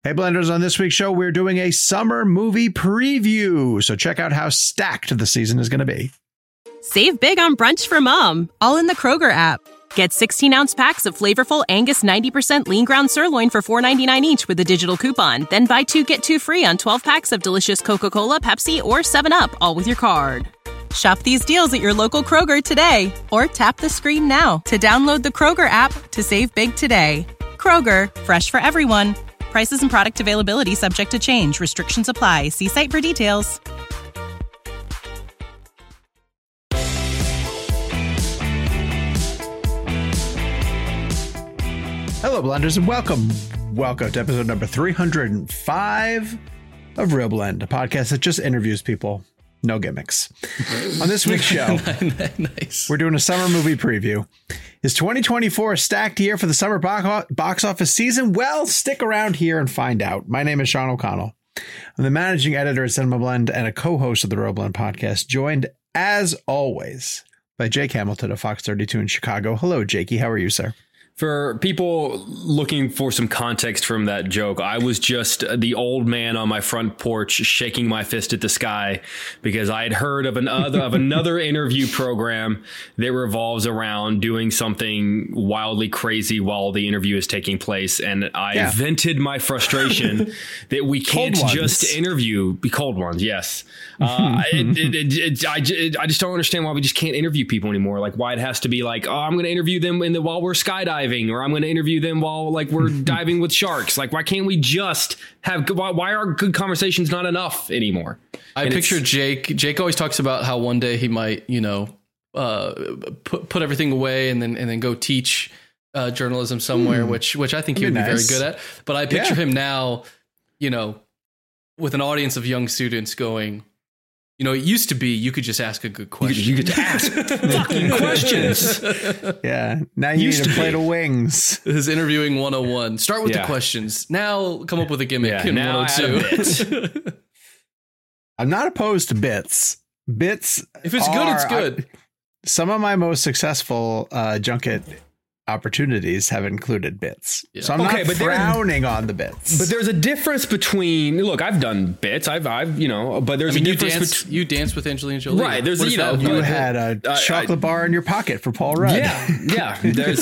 Hey Blenders, on this week's show, we're doing a summer movie preview. So check out how stacked the season is going to be. Save big on brunch for mom, all in the Kroger app. Get 16-ounce packs of flavorful Angus 90% lean ground sirloin for $4.99 each with a digital coupon. Then buy 2, get 2 free on 12 packs of delicious Coca-Cola, Pepsi, or 7-Up, all with your card. Shop these deals at your local Kroger today, or tap the screen now to download the Kroger app to save big today. Kroger, fresh for everyone. Prices and product availability subject to change. Restrictions apply. See site for details. Hello, Blenders, and welcome. Welcome to episode number 305 of Real Blend, a podcast that just interviews people. No gimmicks. On this week's show, Nice. We're doing a summer movie preview. Is 2024 a stacked year for the summer box office season? Well, stick around here and find out. My name is Sean O'Connell. I'm the managing editor at Cinema Blend and a co-host of the Real Blend podcast, joined, as always, by Jake Hamilton of Fox 32 in Chicago. Hello, Jakey. How are you, sir? For people looking for some context from that joke, I was just the old man on my front porch shaking my fist at the sky because I had heard of another interview program that revolves around doing something wildly crazy while the interview is taking place. And I vented my frustration that we can't just interview cold ones. Yes. I just don't understand why we just can't interview people anymore. Like why it has to be like, oh, I'm going to interview them while we're skydiving, or I'm going to interview them while like we're diving with sharks. Like, why can't we just have why are good conversations not enough anymore? I picture Jake. Jake always talks about how one day he might, put everything away and then go teach journalism somewhere, which I think he would be very good at. But I picture him now, with an audience of young students going, it used to be you could just ask a good question. You could ask fucking questions. Yeah. Now you need a plate of wings. His interviewing 101. Start with the questions. Now come up with a gimmick in 102. I'm not opposed to bits. Bits. If it's good, it's good. Some of my most successful junket opportunities have included bits. Yeah. So I'm not frowning on the bits. But there's a difference between, look, I've done bits. I've but there's a difference. You danced with Angelina Jolie. Right. There's, you had a chocolate bar in your pocket for Paul Rudd. Yeah. There's,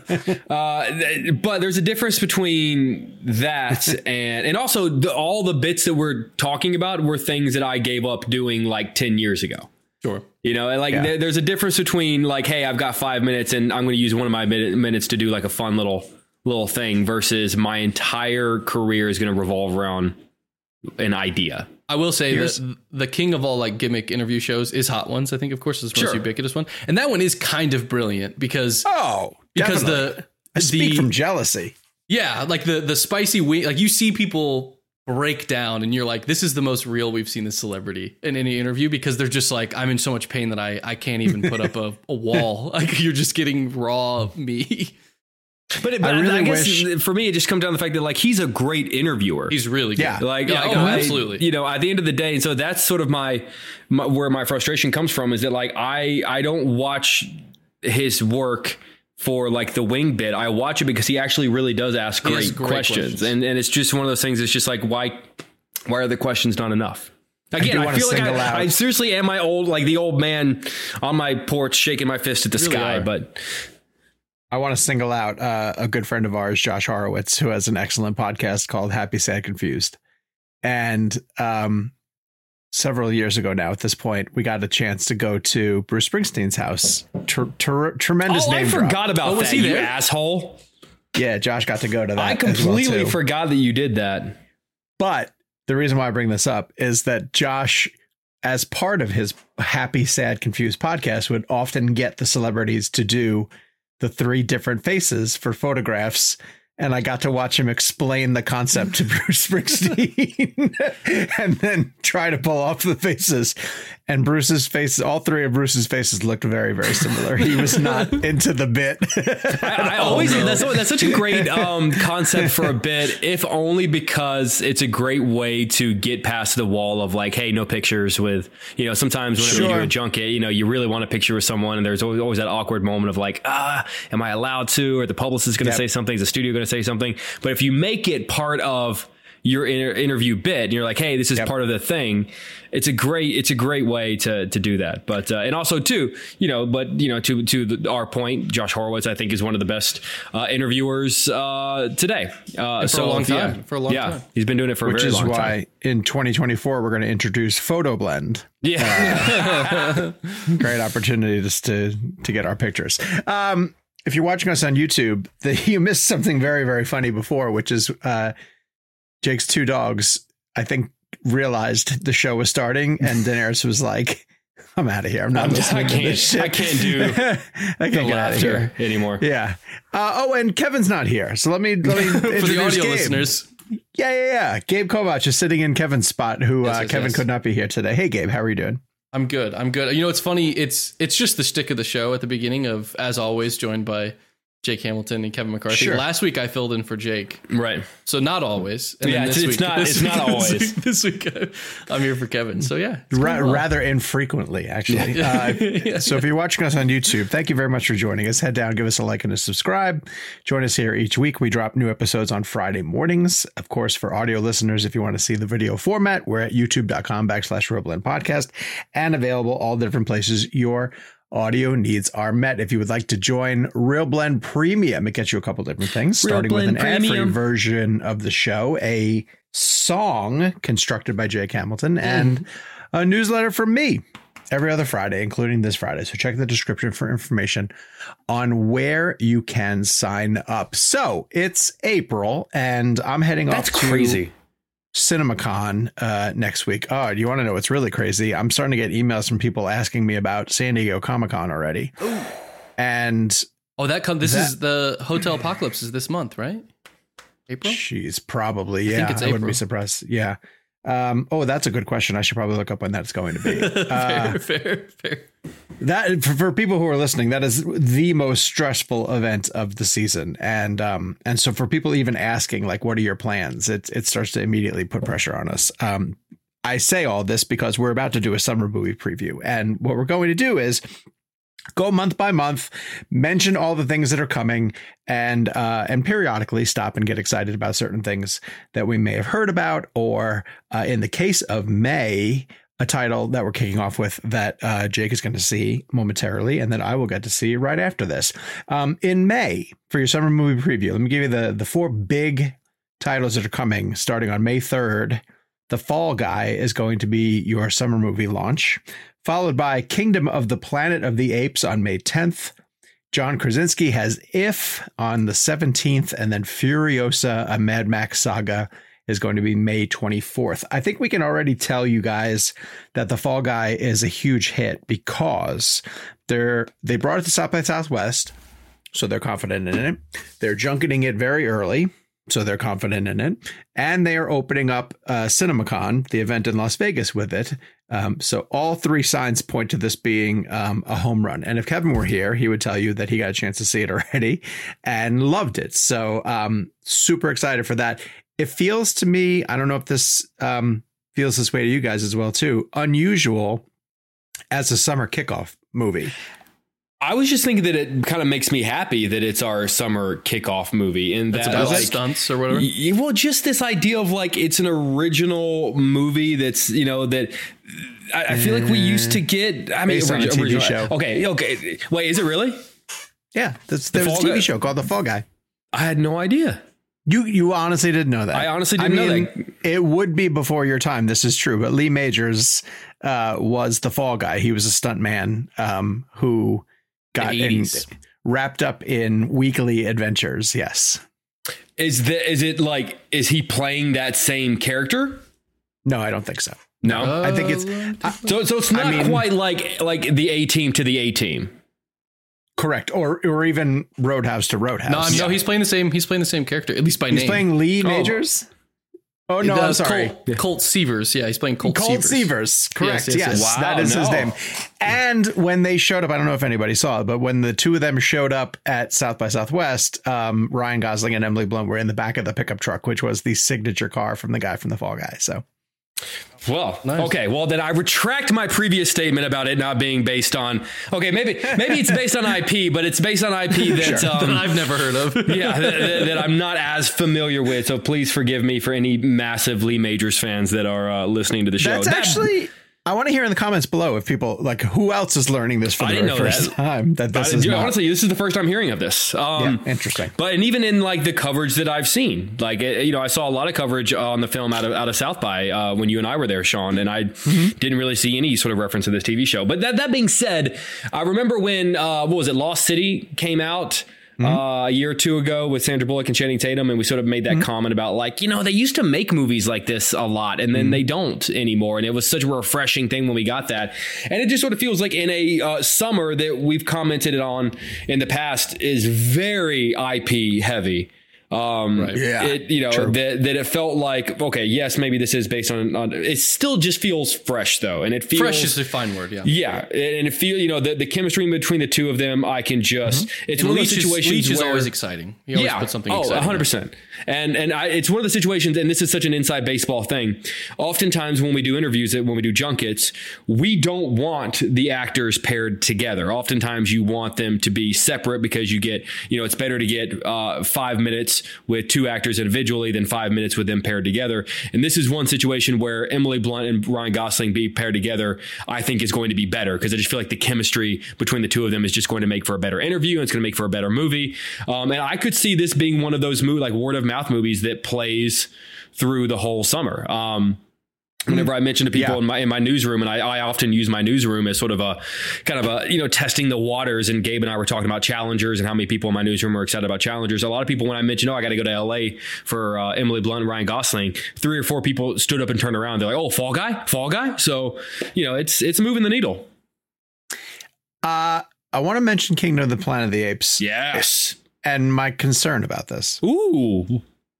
but there's a difference between that and also all the bits that we're talking about were things that I gave up doing like 10 years ago. Sure. There's a difference between like, hey, I've got 5 minutes and I'm going to use one of my minutes to do like a fun little thing versus my entire career is going to revolve around an idea. I will say that the king of all like gimmick interview shows is Hot Ones. I think, of course, is the most ubiquitous one. And that one is kind of brilliant because I speak from jealousy. Yeah. Like the spicy wing, like you see people break down and you're like, this is the most real we've seen this celebrity in any interview because they're just like, I'm in so much pain that I can't even put up a wall. Like you're just getting raw me. But I guess for me, it just comes down to the fact that like he's a great interviewer. He's really good. Yeah. Absolutely. At the end of the day. And so that's sort of my where my frustration comes from is that like I don't watch his work for like the wing bit. I watch it because he actually really does ask great questions. And it's just one of those things. It's just like, why are the questions not enough? Again, I feel like I seriously am the old man on my porch shaking my fist at the sky, but I want to single out a good friend of ours, Josh Horowitz, who has an excellent podcast called Happy, Sad, Confused. And several years ago now, at this point, we got a chance to go to Bruce Springsteen's house. Tremendous name drop. I forgot about that, you asshole. Yeah, Josh got to go to that. I completely forgot that you did that. But the reason why I bring this up is that Josh, as part of his Happy, Sad, Confused podcast, would often get the celebrities to do the 3 different faces for photographs. And I got to watch him explain the concept to Bruce Springsteen and then try to pull off the faces. And Bruce's faces, all 3 of Bruce's faces looked very, very similar. He was not into the bit. I always that's such a great concept for a bit, if only because it's a great way to get past the wall of like, hey, no pictures with, sometimes whenever you do a junket, you really want a picture with someone. And there's always that awkward moment of like, am I allowed to? Or the publicist is going to say something? Is the studio going to say something? But if you make it part of your interview bit and you're like, hey, this is part of the thing. It's a great way to do that. But and also too, to our point, Josh Horowitz, I think, is one of the best interviewers today. For a long time. He's been doing it for a very long time. Which is why in 2024 we're going to introduce Photo Blend. Yeah, great opportunity just to get our pictures. If you're watching us on YouTube, you missed something very, very funny before, which is Jake's two dogs, I think, realized the show was starting, and Daenerys was like, I'm out of here. I'm not listening to this shit. I can't do I can't get out of here anymore. Yeah. And Kevin's not here. So let me for the audio Gabe. listeners. Yeah. Gabe Kovach is sitting in Kevin's spot, who Kevin could not be here today. Hey, Gabe, how are you doing? I'm good. It's funny. It's just the shtick of the show at the beginning of, as always, joined by Jake Hamilton and Kevin McCarthy. Sure. Last week I filled in for Jake. Right. So not always. And then it's not always. This week I'm here for Kevin. So yeah. Rather infrequently, actually. So if you're watching us on YouTube, thank you very much for joining us. Head down, give us a like and a subscribe. Join us here each week. We drop new episodes on Friday mornings. Of course, for audio listeners, if you want to see the video format, we're at youtube.com/RealBlend Podcast, and available all the different places your audio needs are met. If you would like to join Real Blend Premium, it gets you a couple different things, starting with an ad-free version of the show, a song constructed by Jake Hamilton, and a newsletter from me every other Friday, including this Friday. So check the description for information on where you can sign up. So it's April, and I'm heading off to crazy. CinemaCon next week. Oh, do you want to know what's really crazy? I'm starting to get emails from people asking me about San Diego Comic-Con already. And is the Hotel Apocalypse is this month, right? April? She's probably, yeah. I think it's April. I wouldn't be surprised. Yeah. That's a good question. I should probably look up when that's going to be. Fair. That for people who are listening, that is the most stressful event of the season. And so for people even asking, like, what are your plans? It starts to immediately put pressure on us. I say all this because we're about to do a summer movie preview. And what we're going to do is go month by month, mention all the things that are coming, and periodically stop and get excited about certain things that we may have heard about, or in the case of May, a title that we're kicking off with that Jake is going to see momentarily, and that I will get to see right after this. In May, for your summer movie preview, let me give you the four big titles that are coming starting on May 3rd. The Fall Guy is going to be your summer movie launch, followed by Kingdom of the Planet of the Apes on May 10th. John Krasinski has If on the 17th, and then Furiosa, a Mad Max saga, is going to be May 24th. I think we can already tell you guys that The Fall Guy is a huge hit because they brought it to South by Southwest, so they're confident in it. They're junketing it very early, so they're confident in it. And they are opening up CinemaCon, the event in Las Vegas, with it. So all three signs point to this being a home run. And if Kevin were here, he would tell you that he got a chance to see it already and loved it. So super excited for that. It feels to me, I don't know if this feels this way to you guys as well, too, unusual as a summer kickoff movie. I was just thinking that it kind of makes me happy that it's our summer kickoff movie, and that's about like stunts or whatever. Well, just this idea of like it's an original movie that's that I feel like we used to get. I mean, based on a TV show. Okay. Wait, is it really? Yeah, there's a TV show called The Fall Guy. I had no idea. You honestly didn't know that. I honestly didn't know that. It would be before your time. This is true. But Lee Majors was the Fall Guy. He was a stuntman who got wrapped up in weekly adventures. Yes. Is he playing that same character? No, I don't think so. No, I think it's so it's not quite like the A-Team to the A-Team. Correct, or even Roadhouse to Roadhouse. No, he's playing the same character, at least by name. He's playing Lee Majors. Oh no, I'm sorry, Colt Seavers. Yeah, he's playing Colt Seavers. Correct. Yes. Wow, that is his name. And when they showed up, I don't know if anybody saw it, but when the two of them showed up at South by Southwest, Ryan Gosling and Emily Blunt were in the back of the pickup truck, which was the signature car from the guy from The Fall Guy. So Well, Nice. okay. Well, then I retract my previous statement about it not being based on. Okay, maybe it's based on IP, but it's based on IP that that I've never heard of. yeah, that I'm not as familiar with. So please forgive me for any massive Lee Majors fans that are listening to the show. That's actually. I want to hear in the comments below if people like who else is learning this for the very first time. That this is not. Honestly, this is the first time hearing of this. Yeah, interesting. But and even in like the coverage that I've seen, like I saw a lot of coverage on the film out of South by when you and I were there, Sean, and I didn't really see any sort of reference to this TV show. But that being said, I remember when what was it, Lost City came out. A year or two ago with Sandra Bullock and Channing Tatum, and we sort of made that comment about like, they used to make movies like this a lot and then they don't anymore, and it was such a refreshing thing when we got that. And it just sort of feels like in a summer that we've commented on in the past is very IP heavy. Right. Yeah, that it felt like, okay, yes, maybe this is based on it still just feels fresh though. And it feels Fresh is a fine word. Yeah. Yeah. And it feels, the chemistry between the two of them, I can just, it's And one of those situations Leach is where always exciting. He always puts something exciting. 100%. And it's one of the situations, and this is such an inside baseball thing. Oftentimes when we do interviews, when we do junkets, we don't want the actors paired together. Oftentimes you want them to be separate because you get, it's better to get 5 minutes with two actors individually than 5 minutes with them paired together. And this is one situation where Emily Blunt and Ryan Gosling be paired together, I think is going to be better because I just feel like the chemistry between the two of them is just going to make for a better interview, and it's going to make for a better movie. And I could see this being one of those like word of mouth movies that plays through the whole summer. Whenever I mention to people in my newsroom, and I often use my newsroom as sort of a kind of a, testing the waters. And Gabe and I were talking about Challengers and how many people in my newsroom are excited about Challengers. A lot of people, when I mentioned, I got to go to LA for Emily Blunt and Ryan Gosling, 3 or 4 people stood up and turned around. They're like, oh, Fall Guy. So, it's moving the needle. I want to mention Kingdom of the Planet of the Apes. Yes. And my concern about this. Ooh.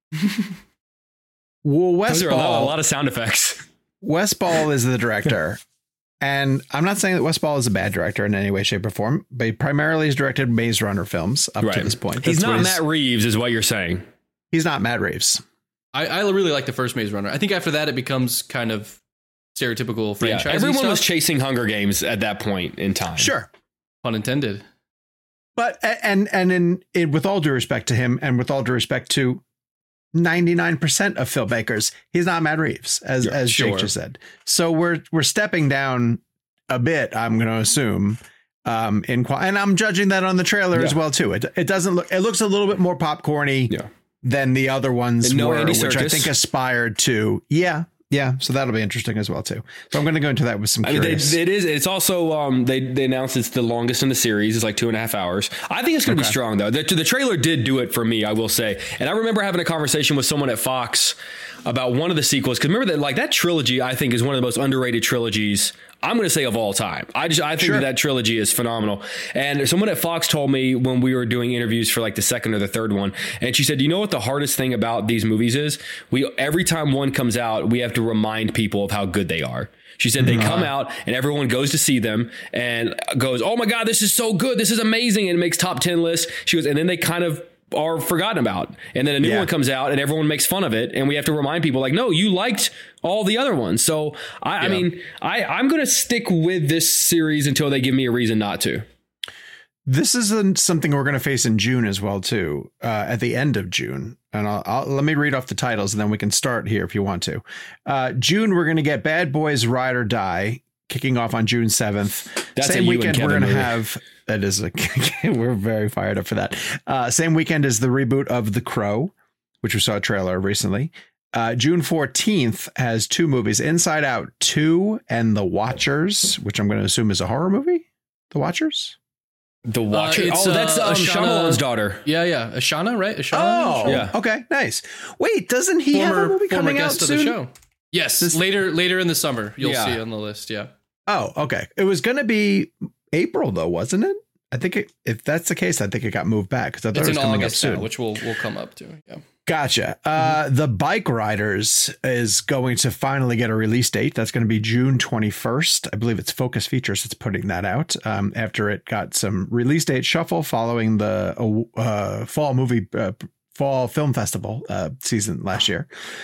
Well, Wes Those are Ball, a lot of sound effects. Wes Ball is the director. And I'm not saying that Wes Ball is a bad director in any way, shape, or form, but he primarily has directed Maze Runner films up to this point. He's not Matt Reeves, is what you're saying. He's not Matt Reeves. I really like the first Maze Runner. I think after that, it becomes kind of stereotypical franchise. Everyone was chasing Hunger Games at that point in time. Sure. Pun intended. But and with all due respect to him, and with all due respect to 99% of filmmakers, he's not Matt Reeves, as Jake just said. So we're stepping down a bit, I'm going to assume, and I'm judging that on the trailer as well too. It doesn't look. It looks a little bit more popcorny than the other ones were, which I think aspired to. Yeah, so that'll be interesting as well too. So I'm going to go into that with some curious. It's also they announced it's the longest in the series. It's like 2.5 hours. I think it's going to be strong though. The trailer did do it for me, I will say. And I remember having a conversation with someone at Fox about one of the sequels, because remember that trilogy I think is one of the most underrated trilogies, I'm going to say, of all time. I think that trilogy is phenomenal. And someone at Fox told me when we were doing interviews for like the second or the third one, and she said, you know what the hardest thing about these movies is? Every time one comes out, we have to remind people of how good they are. She said they come out and everyone goes to see them and goes, oh my God, this is so good. This is amazing. And it makes top 10 lists. She goes, and then they kind of are forgotten about. And then a new one comes out and everyone makes fun of it. And we have to remind people like, no, you liked all the other ones. So I mean, I'm going to stick with this series until they give me a reason not to. This is something we're going to face in June as well, too, at the end of June. And I'll let me read off the titles and then we can start here if you want to. June, we're going to get Bad Boys Ride or Die kicking off on June 7th. That's same weekend we're going to movie. have. That is we're very fired up for that. Same weekend is the reboot of The Crow, which we saw a trailer recently. June 14th has 2 movies, Inside Out 2 and The Watchers, which I'm going to assume is a horror movie. The Watchers? The Watcher. That's Shyamalan's daughter. Yeah. Ashana, right? Ashana. Oh, yeah. Okay, nice. Wait, doesn't he have a movie coming out soon? Of the show. Yes, later in the summer, you'll see on the list. Yeah. Oh, okay. It was going to be April though, wasn't it? I think if that's the case, I think it got moved back because I thought it was coming August up soon, now, which we'll come up to. Yeah. Gotcha. The Bike Riders is going to finally get a release date. That's going to be June 21st. I believe it's Focus Features that's putting that out after it got some release date shuffle following the fall film festival season last year.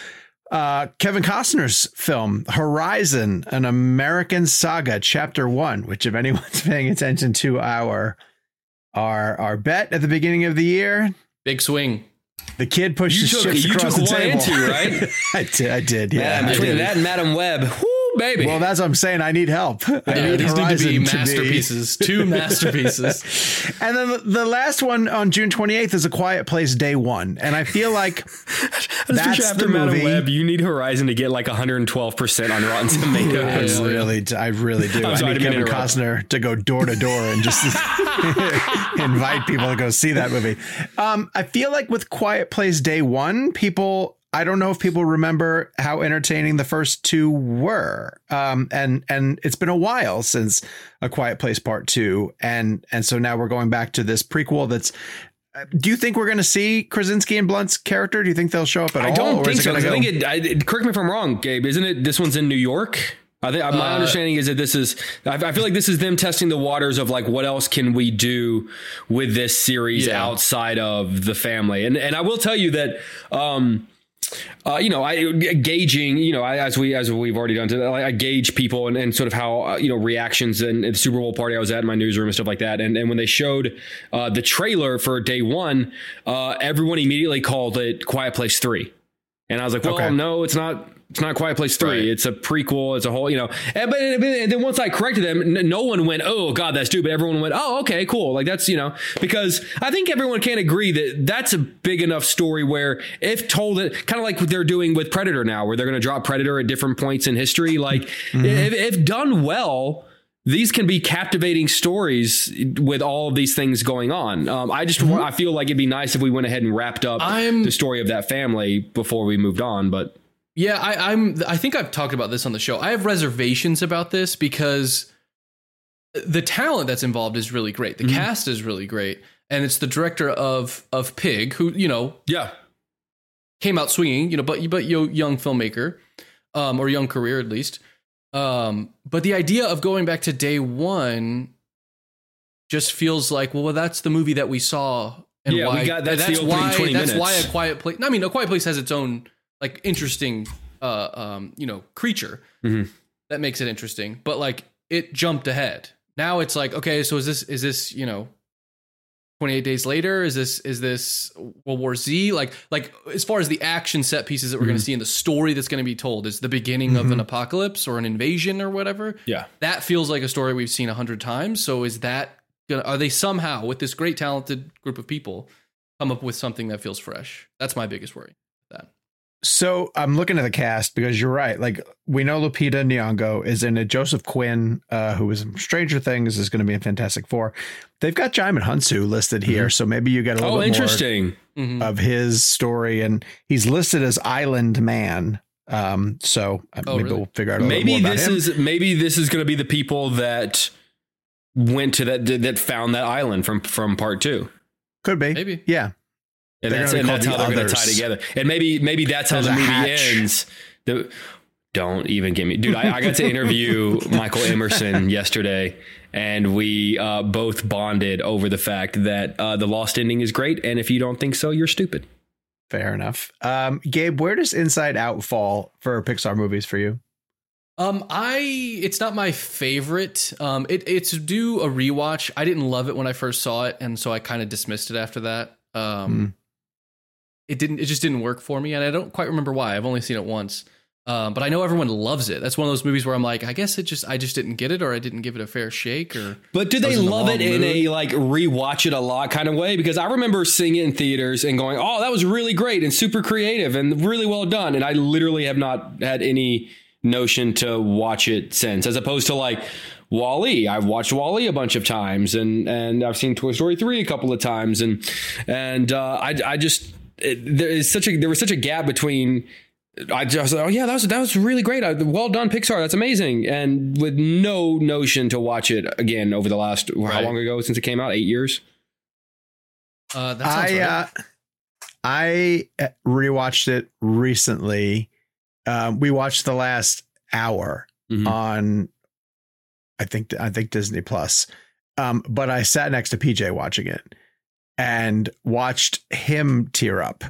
Kevin Costner's film Horizon, an American Saga, Chapter 1, which if anyone's paying attention to our bet at the beginning of the year, big swing. The kid pushed his chips across the table. Right? I did. Yeah. Between that and Madam Web, whoo, baby. Well, that's what I'm saying. I need help. I need these Horizon need to be masterpieces. 2 masterpieces. And then the last one on June 28th is A Quiet Place Day 1. And I feel like that's after the movie. Madam Web, you need Horizon to get like 112% on Rotten Tomatoes. I really do. I need Kevin Costner to go door to door and just invite people to go see that movie. I feel like with Quiet Place Day 1, I don't know if people remember how entertaining the first 2 were. And it's been a while since A Quiet Place Part 2. And so now we're going back to this prequel that's. Do you think we're going to see Krasinski and Blunt's character? Do you think they'll show up at all? I don't think so. Correct me if I'm wrong, Gabe. Isn't it? This one's in New York. I think my understanding is that this is. I feel like this is them testing the waters of like what else can we do with this series outside of the family. And I will tell you that. Gauging, as we've already done today, I gauge people and sort of how, reactions and the Super Bowl party I was at in my newsroom and stuff like that. And when they showed the trailer for Day 1, everyone immediately called it Quiet Place 3. And I was like, well, no, it's not. It's not Quiet Place 3. Right. It's a prequel. It's a whole, and then once I corrected them, no one went, oh God, that's stupid. Everyone went, oh, okay, cool. Like that's, because I think everyone can agree that that's a big enough story where if told it kind of like what they're doing with Predator now, where they're going to drop Predator at different points in history, like if done well, these can be captivating stories with all of these things going on. I feel like it'd be nice if we went ahead and wrapped up the story of that family before we moved on, but. Yeah, I think I've talked about this on the show. I have reservations about this because the talent that's involved is really great. The cast is really great. And it's the director of Pig, who, came out swinging, but young filmmaker, or young career at least. But the idea of going back to Day 1 just feels like, well, that's the movie that we saw. And yeah, why, we got that's the opening 20 minutes. That's why A Quiet Place. I mean, A Quiet Place has its own like interesting, creature that makes it interesting. But like it jumped ahead. Now it's like, okay, so is this 28 Days Later? Is this World War Z? Like as far as the action set pieces that we're going to see in the story that's going to be told is the beginning of an apocalypse or an invasion or whatever. Yeah, that feels like a story we've seen 100 times. So is that are they somehow with this great talented group of people come up with something that feels fresh? That's my biggest worry. So I'm looking at the cast because you're right. Like we know Lupita Nyong'o is in it. Joseph Quinn, who was in Stranger Things, is going to be in Fantastic Four. They've got Djimon Hounsou listed here, so maybe you get a little bit more of his story. And he's listed as Island Man. So maybe we'll figure out a little more about him. Maybe this is going to be the people that went to that found that island from part 2. Could be. Maybe. Yeah. And that's how they're going to tie together. And maybe that's how the movie ends. Don't even get me. Dude, I got to interview Michael Emerson yesterday, and we both bonded over the fact that the Lost ending is great. And if you don't think so, you're stupid. Fair enough. Gabe, where does Inside Out fall for Pixar movies for you? It's not my favorite. It's due a rewatch. I didn't love it when I first saw it, and so I kind of dismissed it after that. It just didn't work for me, and I don't quite remember why. I've only seen it once. But I know everyone loves it. That's one of those movies where I'm like, I guess I just didn't get it, or I didn't give it a fair shake. But do they love it in a like rewatch it a lot kind of way? Because I remember seeing it in theaters and going, oh, that was really great and super creative and really well done. And I literally have not had any notion to watch it since, as opposed to like WALL-E. I've watched WALL-E a bunch of times, and I've seen Toy Story 3 a couple of times, and I just there was such a gap between. I just oh yeah, that was really great. Well done, Pixar. That's amazing. And with no notion to watch it again over the last how long ago since it came out? 8 years. That sounds right. I rewatched it recently. We watched the last hour on I think Disney Plus. But I sat next to PJ watching it. and watched him tear up.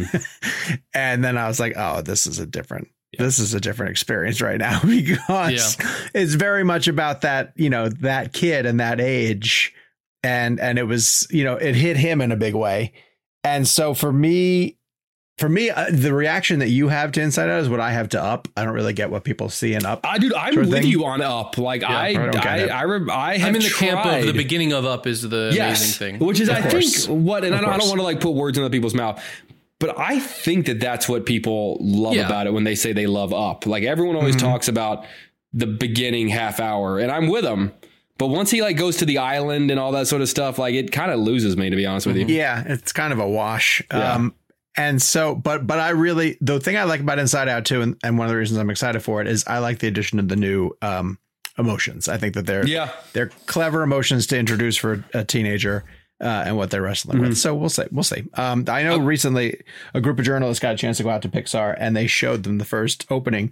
And then I was like, oh, this is a different experience right now, because it's very much about that, that kid and that age. And it was, it hit him in a big way. And so for me, the reaction that you have to Inside Out is what I have to Up. I don't really get what people see in Up. I'm with you on Up. Like I'm in the camp of the beginning of Up is the amazing thing, which is I think what, and I don't want to like put words in other people's mouth, but I think that's what people love about it when they say they love Up. Like everyone always talks about the beginning half hour, and I'm with them. But once he like goes to the island and all that sort of stuff, like it kind of loses me, to be honest with you. Yeah, it's kind of a wash. Yeah. And so, but I really, the thing I like about Inside Out too, and one of the reasons I'm excited for it is I like the addition of the new emotions. I think that they're clever emotions to introduce for a teenager and what they're wrestling with. So we'll see. I know recently a group of journalists got a chance to go out to Pixar and they showed them the first opening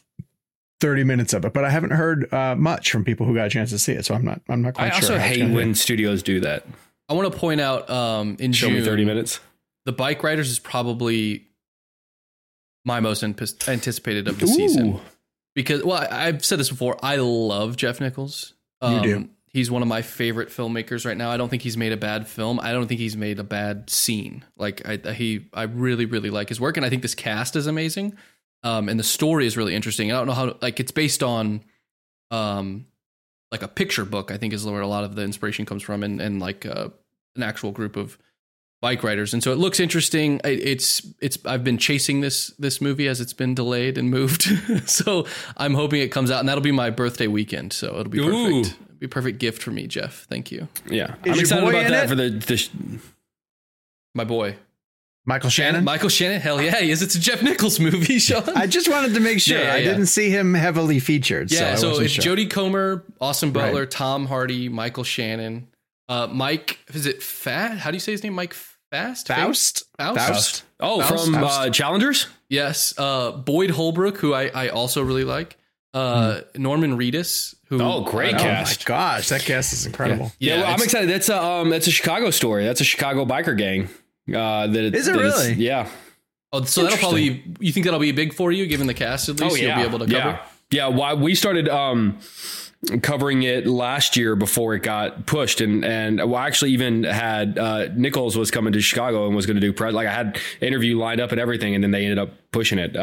30 minutes of it, but I haven't heard much from people who got a chance to see it. So I'm not quite sure. I also hate when studios do that. I want to point out in Show June, me 30 minutes. The Bike Riders is probably my most anticipated of the season, because, well, I've said this before. I love Jeff Nichols. You do. He's one of my favorite filmmakers right now. I don't think he's made a bad film. I don't think he's made a bad scene. Like I really, really like his work. And I think this cast is amazing. And the story is really interesting. I don't know how, like, it's based on, like a picture book, I think is where a lot of the inspiration comes from, and like an actual group of bike riders. And so it looks interesting. I've been chasing this movie as it's been delayed and moved. So I'm hoping it comes out, and that'll be my birthday weekend. So it'll be perfect. It'll be a perfect gift for me, Jeff. Thank you. Yeah. I'm excited about that for the my boy. Michael Shannon? Michael Shannon? Hell yeah, he is. It's a Jeff Nichols movie, Sean. I just wanted to make sure. I didn't see him heavily featured. Yeah, so it's sure. Jodie Comer, Austin Butler, Tom Hardy, Michael Shannon, Mike, is it Fat? How do you say his name? Mike Faust? Oh, from Challengers? Yes. Boyd Holbrook, who I also really like. Norman Reedus, who great cast. Oh my gosh, that cast is incredible. Yeah, well, I'm excited. That's a Chicago story. That's a Chicago biker gang. Is it really? Yeah. Oh, so that'll probably, you think that'll be big for you, given the cast at least? You'll be able to cover? Yeah. Well, we started covering it last year before it got pushed, and well, actually even had Nichols was coming to Chicago and was going to do press. Like I had an interview lined up and everything, and then they ended up pushing it.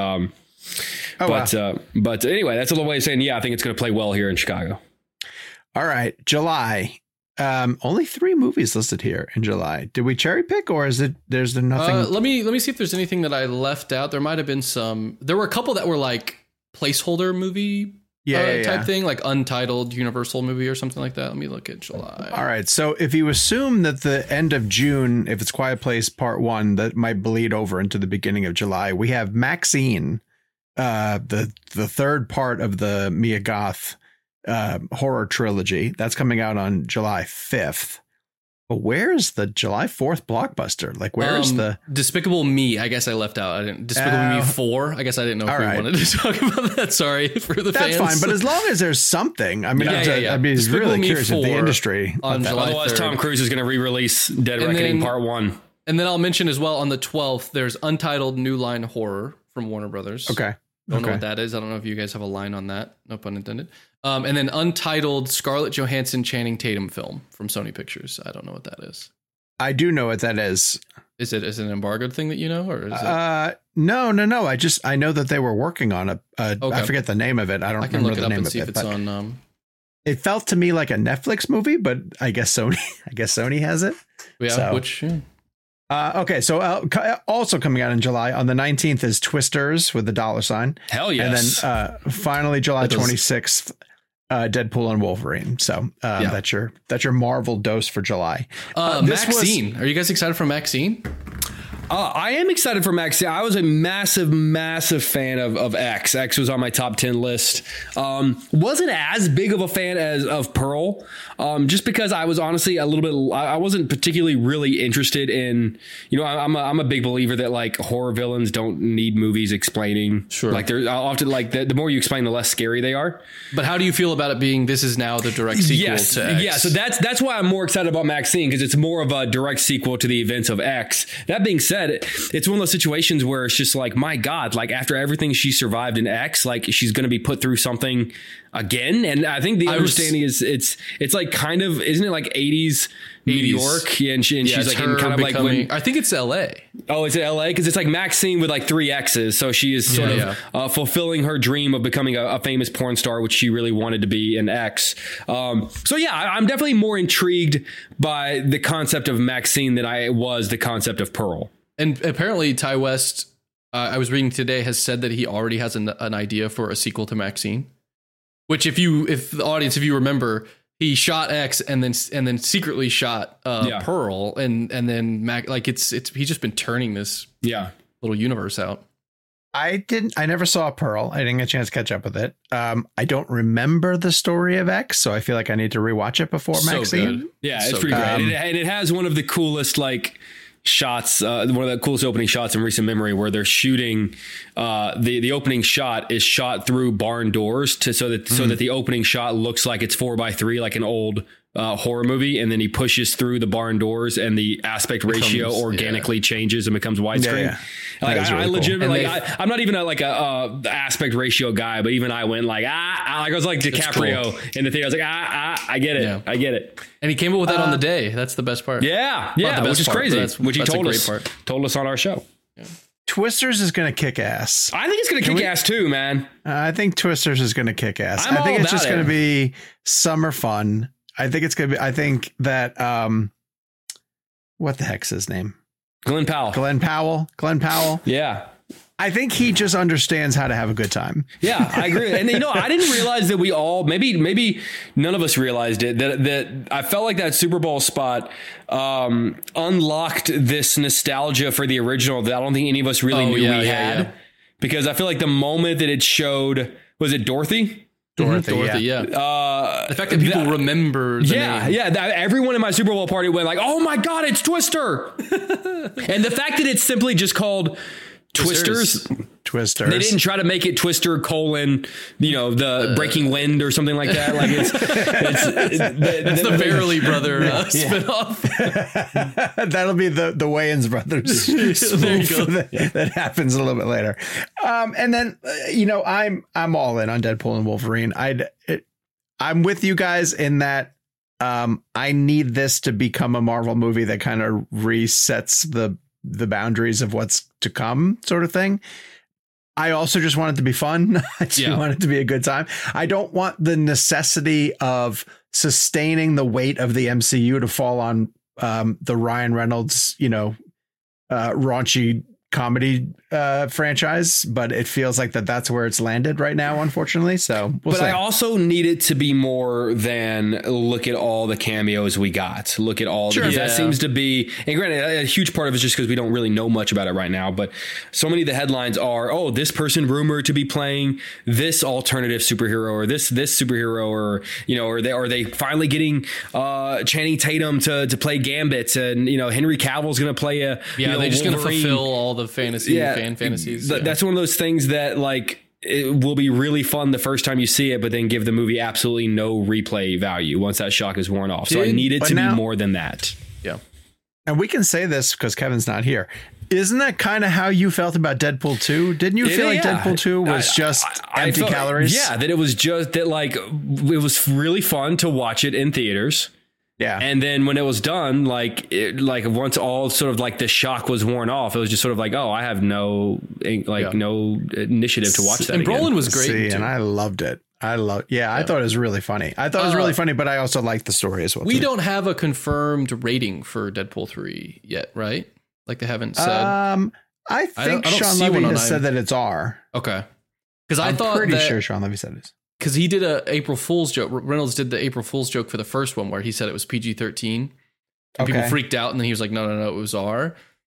But anyway, that's a little way of saying, I think it's going to play well here in Chicago. All right, July. Only 3 movies listed here in July. Did we cherry pick, or is it? There's nothing. Let me see if there's anything that I left out. There might have been some. There were a couple that were like placeholder movie type thing, like untitled Universal movie or something like that. Let me look at July. All right. So if you assume that the end of June, if it's Quiet Place Part 1, that might bleed over into the beginning of July, we have Maxine, the third part of the Mia Goth horror trilogy. That's coming out on July 5th. But where's the July 4th blockbuster? Like, where's the Despicable Me? I guess I left out. Despicable Me 4. I guess I didn't know if we wanted to talk about that. Sorry for the fans. That's fine. But as long as there's something, I mean, I'd be really curious if the industry. Otherwise, Tom Cruise is going to re-release Dead Reckoning Part 1. And then I'll mention as well on the 12th, there's Untitled New Line Horror from Warner Brothers. Okay. Don't know what that is. I don't know if you guys have a line on that. No pun intended. And then Untitled Scarlett Johansson Channing Tatum film from Sony Pictures. I don't know what that is. I do know what that is. Is it an embargoed thing that you know, or is it? No. I know that they were working on I forget the name of it. I don't remember the name of it. See if it's on. It felt to me like a Netflix movie, but I guess Sony has it. Yeah. So. Okay, so also coming out in July on the 19th is Twisters with the $. Hell yes. And then finally July 26th, Deadpool and Wolverine. So that's your Marvel dose for July. Maxine. Are you guys excited for Maxine? I am excited for Maxine. I was a massive fan of X. X was on my top 10 list. Wasn't as big of a fan of Pearl, just because I was honestly a little bit. I wasn't particularly really interested in. I'm a big believer that like horror villains don't need movies explaining. Sure. Like they're often like the more you explain, the less scary they are. But how do you feel about it being this is now the direct sequel to X? Yeah, so that's why I'm more excited about Maxine, because it's more of a direct sequel to the events of X. That being said, it's one of those situations where it's just like, my God, like after everything she survived in X, like she's going to be put through something again. And I think the understanding is it's like kind of, isn't it like 80s New York? Yeah, and she's like in kind of like when, I think it's LA. Oh, is it LA? Because it's like Maxine with like 3 X's. So she is sort of fulfilling her dream of becoming a famous porn star, which she really wanted to be in X. So yeah, I'm definitely more intrigued by the concept of Maxine than I was the concept of Pearl. And apparently Ty West, I was reading today, has said that he already has an idea for a sequel to Maxine. Which, if the audience, if you remember, he shot X and then secretly shot Pearl, and then he's just been turning this little universe out. I never saw Pearl. I didn't get a chance to catch up with it. I don't remember the story of X, so I feel like I need to rewatch it before Maxine. Good. Yeah, it's pretty great. And it has one of the coolest like shots, one of the coolest opening shots in recent memory, where they're shooting the opening shot is shot through barn doors so that the opening shot looks like it's 4:3, like an old horror movie, and then he pushes through the barn doors and the aspect ratio organically changes and becomes widescreen. Yeah. Like really I legitimately, cool. I'm not even a aspect ratio guy, but even I went like I was like DiCaprio in the theater. I was like I get it, I get it. And he came up with that on the day. That's the best part. Yeah, which is crazy. Which he told us on our show. Yeah. Twisters is going to kick ass. I think it's going to kick ass too, man. I think Twisters is going to kick ass. I think it's just going to be summer fun. I think it's going to be, I think that, what the heck's his name? Glenn Powell. Yeah. I think he just understands how to have a good time. Yeah, I agree. And I didn't realize that we all, maybe none of us realized it, that I felt like that Super Bowl spot unlocked this nostalgia for the original that I don't think any of us really knew we had. Yeah. Because I feel like the moment that it showed, was it Dorothy? Dorothy, yeah. The fact that people remember the name. Yeah. Everyone in my Super Bowl party went like, oh my God, it's Twister. And the fact that it's simply just called Twisters. They didn't try to make it Twister : the Breaking Wind or something like that. Like it's the Verily brother spinoff. That'll be the Wayans brothers spoof that happens a little bit later. And then I'm all in on Deadpool and Wolverine. I'm with you guys in that I need this to become a Marvel movie that kind of resets the boundaries of what's to come, sort of thing. I also just want it to be fun. I just want it to be a good time. I don't want the necessity of sustaining the weight of the MCU to fall on the Ryan Reynolds, raunchy comedy franchise, but it feels like that's where it's landed right now, unfortunately. So we'll see. I also need it to be more than look at all the cameos we got. Look at all that seems to be, and granted, a huge part of it is just because we don't really know much about it right now, but so many of the headlines are, this person rumored to be playing this alternative superhero or this superhero, or are they finally getting Channing Tatum to play Gambit, and Henry Cavill's going to play they're just going to fulfill all the fan fantasies. That's one of those things that it will be really fun the first time you see it, but then give the movie absolutely no replay value once that shock is worn off. So I need it to be more than that. Yeah. And we can say this because Kevin's not here. Isn't that kind of how you felt about Deadpool 2? Didn't you feel like Deadpool 2 was just empty calories? Yeah, that it was just that it was really fun to watch it in theaters. Yeah. And then when it was done, once all sort of the shock was worn off, it was just sort of I have no initiative to watch that. And again. Brolin was great. And I loved it. I thought it was really funny. I thought it was really funny, but I also liked the story as well. We don't have a confirmed rating for Deadpool 3 yet, right? Like they haven't said. I think Sean Levy has said that it's R. Okay. Because I'm pretty sure Sean Levy said it. Because he did a April Fool's joke. Reynolds did the April Fool's joke for the first one where he said it was PG-13. And people freaked out, and then he was like, no, it was R.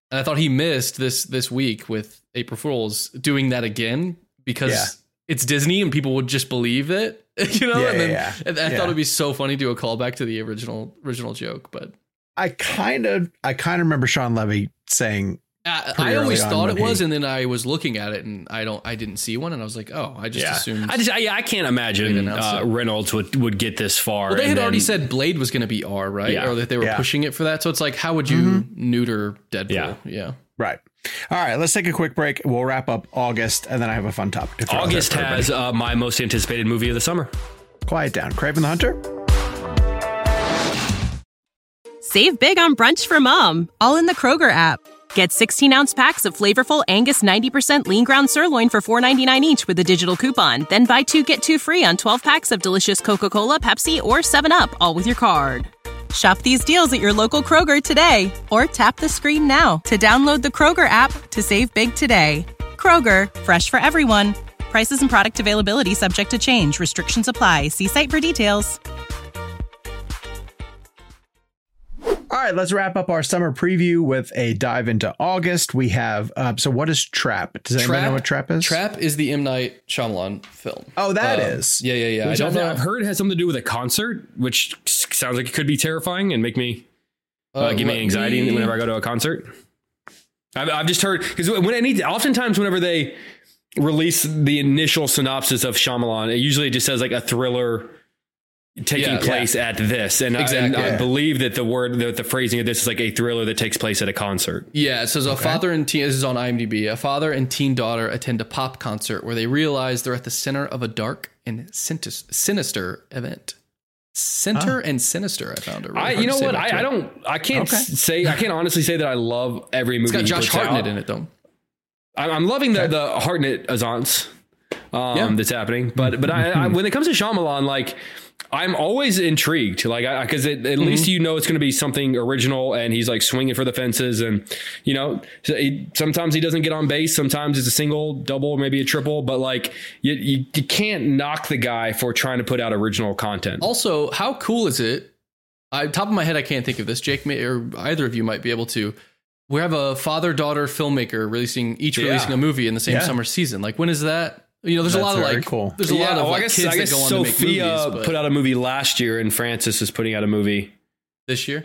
And I thought he missed this week with April Fools doing that again because it's Disney and people would just believe it, you know? And I thought it'd be so funny to do a callback to the original joke, but I kind of remember Sean Levy saying, I always thought it was, and then I was looking at it and I didn't see one, and I was like, oh, I just assumed. I can't imagine Reynolds would get this far. Well, they had already said Blade was going to be R, right? Or that they were pushing it for that. So it's like, how would you neuter Deadpool? Yeah. Right. All right, let's take a quick break. We'll wrap up August, and then I have a fun topic. August has my most anticipated movie of the summer. Quiet down. Kraven the Hunter. Save big on brunch for mom, all in the Kroger app. Get 16-ounce packs of flavorful Angus 90% lean ground sirloin for $4.99 each with a digital coupon. Then buy 2, get 2 free on 12 packs of delicious Coca-Cola, Pepsi, or 7-Up, all with your card. Shop these deals at your local Kroger today, or tap the screen now to download the Kroger app to save big today. Kroger, fresh for everyone. Prices and product availability subject to change. Restrictions apply. See site for details. All right, let's wrap up our summer preview with a dive into August. We have, so what is Trap? Does anybody know what Trap is? Trap is the M. Night Shyamalan film. Oh, that is? Yeah. Which I've heard it has something to do with a concert, which sounds like it could be terrifying and make me, give me anxiety whenever I go to a concert. I've just heard, because oftentimes whenever they release the initial synopsis of Shyamalan, it usually just says like a thriller taking place at this, and I believe that the phrasing of this is like a thriller that takes place at a concert. Yeah, it says a father and teen. This is on IMDb. A father and teen daughter attend a pop concert where they realize they're at the center of a dark and sinister event. And sinister. I found it. Really you know what? I can't honestly say that I love every movie. It's got Josh Hartnett in it though. I'm loving the Hartnett Azance that's happening, but I when it comes to Shyamalan, like, I'm always intrigued, like, because at least it's going to be something original, and he's like swinging for the fences, and sometimes he doesn't get on base, sometimes it's a single, double, maybe a triple, but like you can't knock the guy for trying to put out original content. Also, how cool is it? Top of my head, I can't think of this. Jake or either of you might be able to. We have a father-daughter filmmaker releasing a movie in the same summer season. Like, when is that? There's a lot of like, cool. There's a lot of like, kids that go on to make movies. Put out a movie last year, and Francis is putting out a movie this year.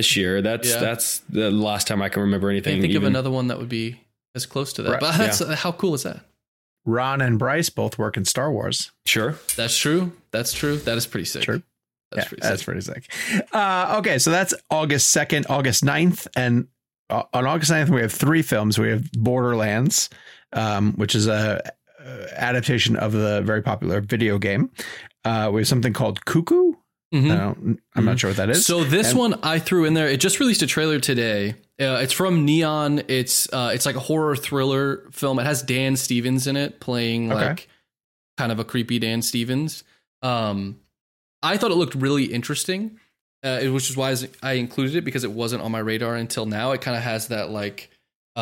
That's the last time I can remember anything. I think of another one that would be as close to that. Right. But how cool is that? Ron and Bryce both work in Star Wars. Sure, that's true. That is pretty sick. Sure. That's pretty sick. Okay, so that's August 2nd, August 9th, and on August 9th we have 3 films. We have Borderlands, which is a adaptation of the very popular video game. We have something called Cuckoo. I'm not sure what that is. So this one I threw in there. It just released a trailer today. It's from Neon. It's like a horror thriller film. It has Dan Stevens in it, playing like kind of a creepy Dan Stevens. I thought it looked really interesting, which is why I included it, because it wasn't on my radar until now. It kind of has that like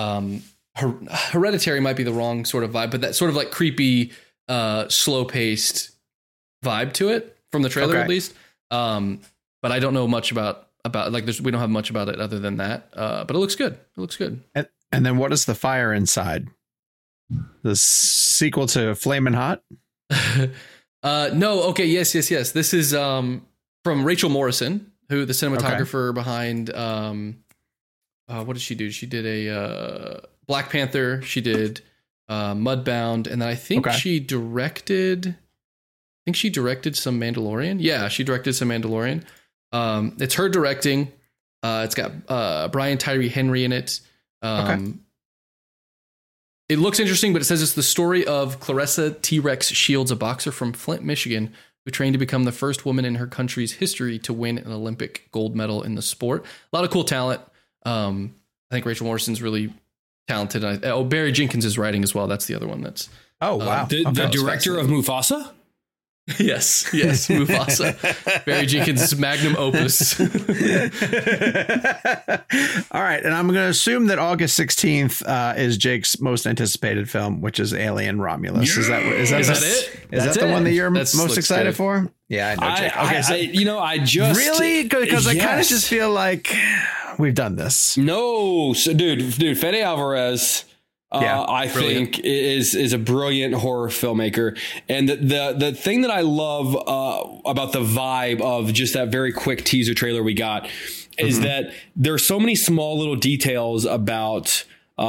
Hereditary might be the wrong sort of vibe, but that sort of like creepy, slow-paced vibe to it from the trailer, at least. But I don't know much about like we don't have much about it other than that. But it looks good. And then what is The Fire Inside? The sequel to Flamin' Hot? No. Okay. Yes. This is from Rachel Morrison, who the cinematographer behind. What did she do? She did a Black Panther. She did Mudbound, and then I think she directed. She directed some Mandalorian. Yeah, she directed some Mandalorian. It's her directing. It's got Brian Tyree Henry in it. It looks interesting, but it says it's the story of Clarissa T-Rex Shields, a boxer from Flint, Michigan, who trained to become the first woman in her country's history to win an Olympic gold medal in the sport. A lot of cool talent. I think Rachel Morrison's really talented. Barry Jenkins is writing as well. That's the other one. That's wow. The director of Mufasa. Yes, Mufasa. Barry Jenkins' magnum opus. All right, and I'm going to assume that August 16th is Jake's most anticipated film, which is Alien Romulus. Is that it? Is that the one that you're most excited for? Yeah, I know, Jake. I just really, because I kind of just feel like We've done this. No, so dude, Fede Alvarez, I think is a brilliant horror filmmaker. And the thing that I love about the vibe of just that very quick teaser trailer we got is that there are so many small little details about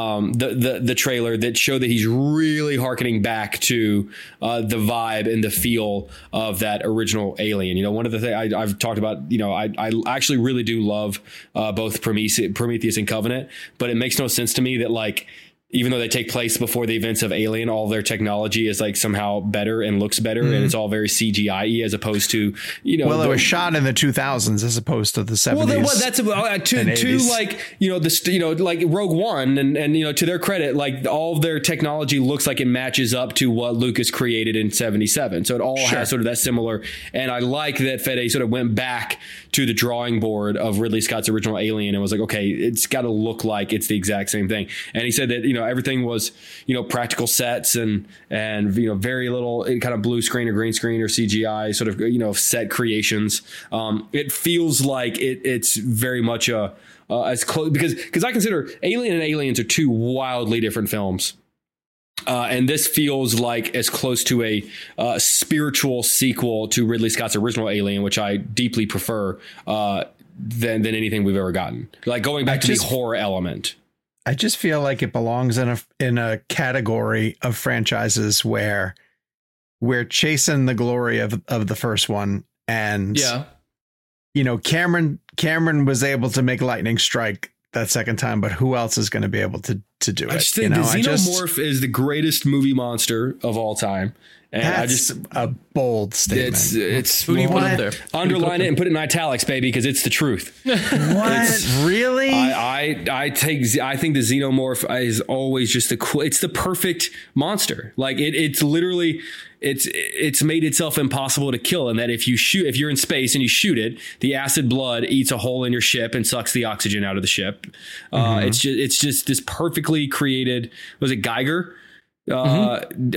the trailer that show that he's really hearkening back to the vibe and the feel of that original Alien. You know, one of the things I've talked about, you know, I actually really do love both Prometheus and Covenant, but it makes no sense to me that, like, even though they take place before the events of Alien, all their technology is like somehow better and looks better, and it's all very CGI-y as opposed to, you know. Well, it was shot in the 2000s as opposed to the 70s. Well, that's to like, you know, like Rogue One, and you know, to their credit, like all of their technology looks like it matches up to what Lucas created in 77. So it all has sort of that similar. And I like that Fede sort of went back to the drawing board of Ridley Scott's original Alien and was like, okay, it's got to look like it's the exact same thing. And he said that, you know, everything was, you know, practical sets and you know, very little kind of blue screen or green screen or CGI sort of, you know, set creations. It feels like it's very much as close, because I consider Alien and Aliens are two wildly different films. And this feels like as close to a spiritual sequel to Ridley Scott's original Alien, which I deeply prefer than anything we've ever gotten. Like going back to the horror element. I just feel like it belongs in a category of franchises where we're chasing the glory of the first one, and you know, Cameron was able to make lightning strike that second time, but who else is going to be able to do it? I just think the Xenomorph is the greatest movie monster of all time. And that's a bold statement. It's who do you put up there? Underline it and put it in italics, baby, because it's the truth. What? Really? I think the Xenomorph is always just it's the perfect monster. Like it's literally it's made itself impossible to kill, and that if you're in space and you shoot it, the acid blood eats a hole in your ship and sucks the oxygen out of the ship. It's just this perfectly created. Was it Geiger? Created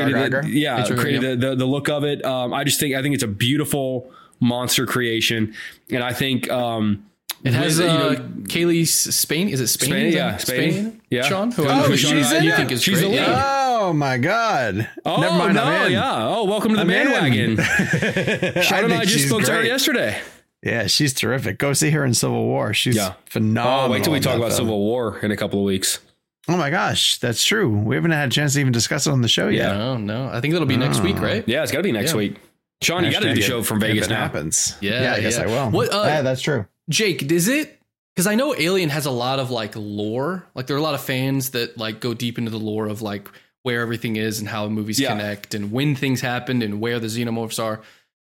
the look of it. I think it's a beautiful monster creation, and I think it has Kaylee Spain. Is it Spain? Spain. Yeah, Sean. She's in you think is she's great. Oh my God! Oh, never mind. No, yeah. Oh, welcome to the bandwagon. Sean and I just spoke to her yesterday. Yeah, she's terrific. Go see her in Civil War. She's phenomenal. Oh, wait till we talk about Civil War in a couple of weeks. Oh my gosh, that's true. We haven't had a chance to even discuss it on the show yet. No. I think that'll be next week, right? Yeah, it's got to be next week. Sean, you got to do the show from Vegas now. Happens. Yeah, I guess I will. Yeah, that's true. Jake, is it? Because I know Alien has a lot of like lore. Like there are a lot of fans that like go deep into the lore of like where everything is and how movies connect and when things happened and where the xenomorphs are.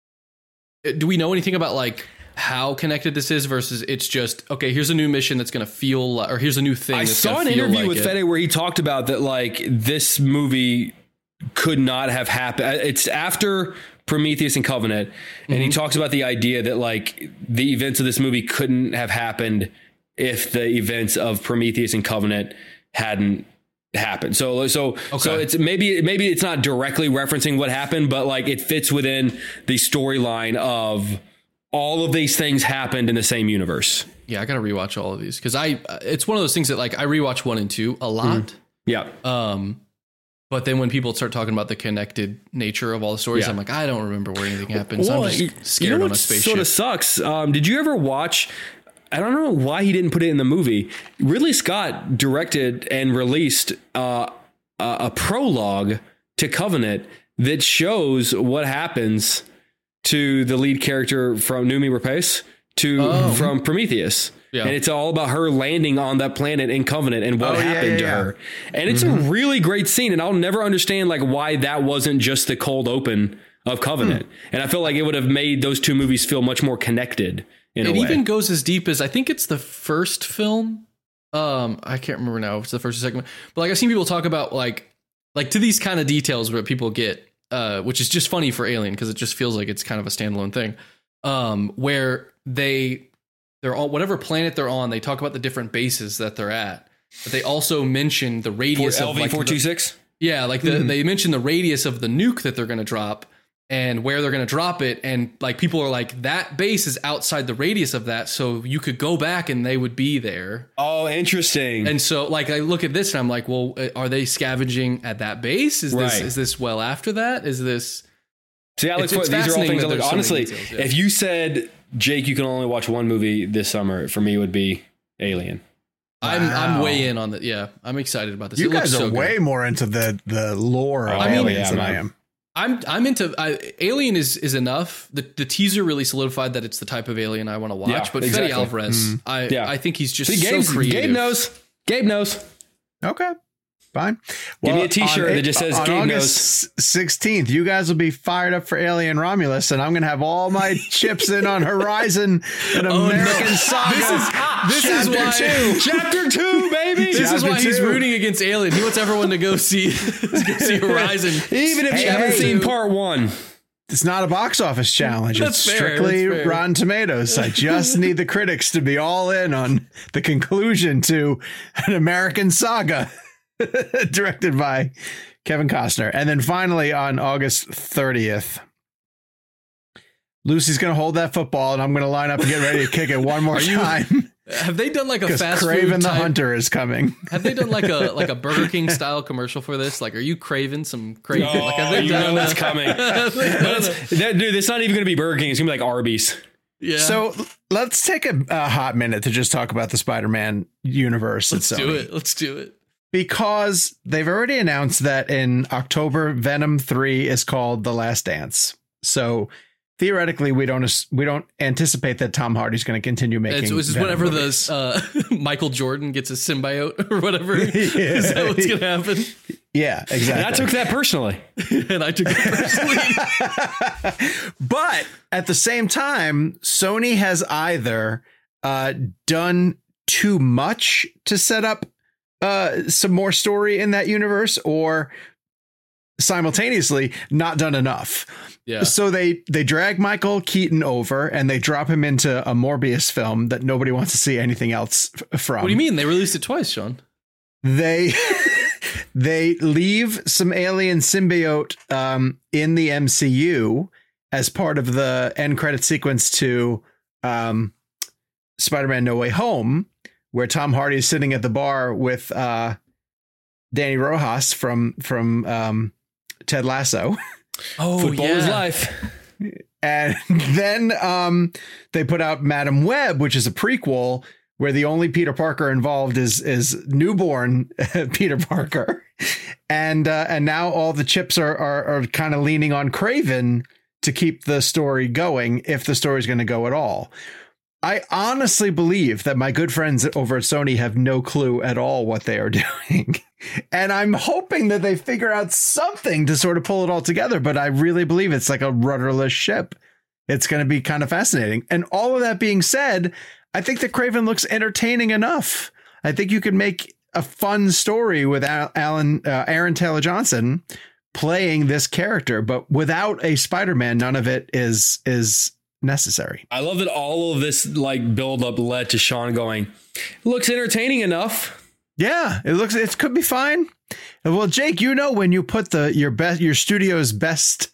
Do we know anything about like how connected this is versus it's just, okay, here's a new mission that's going to feel, or here's a new thing. I saw an interview with Fede where he talked about that, like this movie could not have happened. It's after Prometheus and Covenant. And he talks about the idea that like the events of this movie couldn't have happened if the events of Prometheus and Covenant hadn't happened. So it's maybe it's not directly referencing what happened, but like it fits within the storyline of all of these things happened in the same universe. Yeah, I got to rewatch all of these because it's one of those things that like I rewatch 1 and 2 a lot. Yeah. But then when people start talking about the connected nature of all the stories, I'm like, I don't remember where anything happens. Well, I'm just scared on a spaceship. Sort of sucks. Did you ever watch? I don't know why he didn't put it in the movie. Ridley Scott directed and released a prologue to Covenant that shows what happens to the lead character from Noomi Rapace from Prometheus. Yeah. And it's all about her landing on that planet in Covenant and what happened to her. And it's a really great scene. And I'll never understand like why that wasn't just the cold open of Covenant. And I feel like it would have made those two movies feel much more connected in a way. It even goes as deep as I think it's the first film. I can't remember now if it's the first or second one. But like I've seen people talk about like to these kind of details where people get, which is just funny for Alien because it just feels like it's kind of a standalone thing, where they're all whatever planet they're on. They talk about the different bases that they're at, but they also mention the radius of LV-426. They mention the radius of the nuke that they're going to drop, and where they're going to drop it. And like people are like, that base is outside the radius of that. So you could go back and they would be there. Oh, interesting. And so like I look at this and I'm like, well, are they scavenging at that base? Is this well after that? Is this... See, I look for these are all things I look. Honestly, if you said, Jake, you can only watch one movie this summer, for me it would be Alien. I'm way in on that. Yeah, I'm excited about this. You guys are way more into the lore of Aliens than I am. I'm into Alien is enough. The teaser really solidified that it's the type of alien I want to watch. Yeah, but exactly. Fede Alvarez, I think he's just so creative. Gabe knows. Okay, fine. Give me a T-shirt that just says Gabe August 16th. You guys will be fired up for Alien Romulus, and I'm going to have all my chips in on Horizon and American Saga. This is why Chapter 2, baby. This is why he's rooting against Alien. He wants everyone to go see Horizon, even if you haven't seen part 1. It's not a box office challenge. It's strictly Rotten Tomatoes. I just need the critics to be all in on the conclusion to an American Saga. Directed by Kevin Costner. And then finally on August 30th, Lucy's going to hold that football and I'm going to line up and get ready to kick it one more time. Have they done like a fast Craven food the Hunter is coming. Have they done like a Burger King style commercial for this? Like, are you craving some Craven? Oh, like, have they done that's coming. Dude, it's not even going to be Burger King. It's going to be like Arby's. Yeah. So let's take a hot minute to just talk about the Spider-Man universe. Let's do it. Because they've already announced that in October, Venom 3 is called The Last Dance. So theoretically, we don't anticipate that Tom Hardy's going to continue making. It's whenever movies. Michael Jordan gets a symbiote or whatever. Is that what's going to happen? Yeah, exactly. And I took that personally. But at the same time, Sony has either done too much to set up some more story in that universe, or simultaneously not done enough. Yeah. So they drag Michael Keaton over and they drop him into a Morbius film that nobody wants to see anything else from. What do you mean? They released it twice, Sean. They leave some alien symbiote in the MCU as part of the end credit sequence to Spider-Man No Way Home, where Tom Hardy is sitting at the bar with Danny Rojas from Ted Lasso. Oh, football is life. And then they put out Madam Web, which is a prequel where the only Peter Parker involved is newborn Peter Parker. And now all the chips are kind of leaning on Craven to keep the story going, if the story is going to go at all. I honestly believe that my good friends over at Sony have no clue at all what they are doing. And I'm hoping that they figure out something to sort of pull it all together. But I really believe it's like a rudderless ship. It's going to be kind of fascinating. And all of that being said, I think that Craven looks entertaining enough. I think you can make a fun story with Aaron Taylor Johnson playing this character, but without a Spider-Man, none of it is necessary. I love that all of this like build up led to Sean going, looks entertaining enough. Yeah, it could be fine. Well, Jake, when you put your studio's best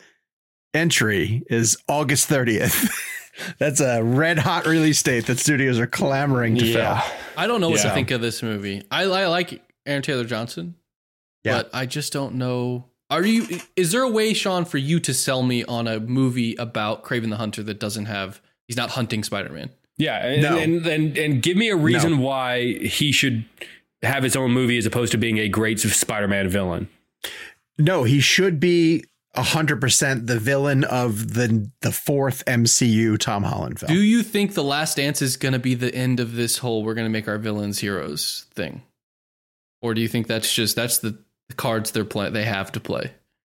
entry is August 30th. That's a red hot release date that studios are clamoring to fill. I don't know what to think of this movie. I like Aaron Taylor Johnson, but I just don't know. Is there a way, Sean, for you to sell me on a movie about Craven the Hunter that he's not hunting Spider-Man? Yeah. And give me a reason why he should have his own movie as opposed to being a great Spider-Man villain. No, he should be 100% the villain of the fourth MCU Tom Holland film. Do you think The Last Dance is going to be the end of this whole we're going to make our villains heroes thing? Or do you think that's the cards they have to play?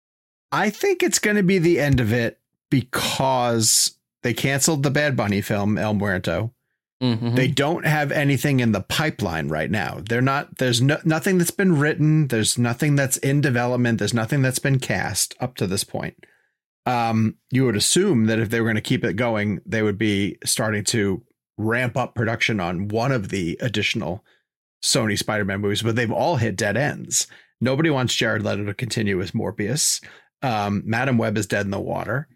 I think it's going to be the end of it because they canceled the Bad Bunny film El Muerto. Mm-hmm. They don't have anything in the pipeline right now. There's nothing that's been written. There's nothing that's in development. There's nothing that's been cast up to this point. You would assume that if they were going to keep it going, they would be starting to ramp up production on one of the additional Sony Spider-Man movies, but they've all hit dead ends. Nobody wants Jared Leto to continue as Morbius. Madam Web is dead in the water.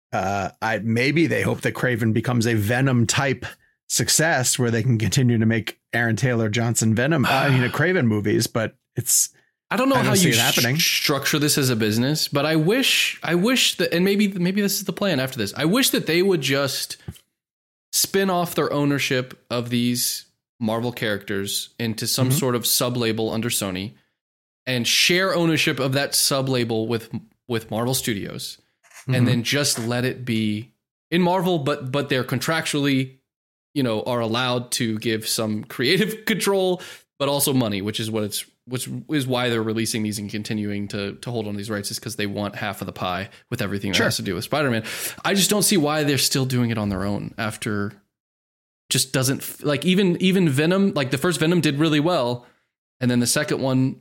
Maybe they hope that Craven becomes a Venom type success where they can continue to make Aaron Taylor Johnson Venom, Craven movies, but I don't know how you structure this as a business, but I wish that, and maybe this is the plan after this. I wish that they would just spin off their ownership of these Marvel characters into some sort of sub-label under Sony and share ownership of that sub-label with Marvel Studios, and then just let it be in Marvel, but they're contractually, are allowed to give some creative control, but also money, which is why they're releasing these and continuing to hold on to these rights, is because they want half of the pie with everything that has to do with Spider-Man. I just don't see why they're still doing it on their own after just doesn't, like, even Venom, like the first Venom did really well. And then the second one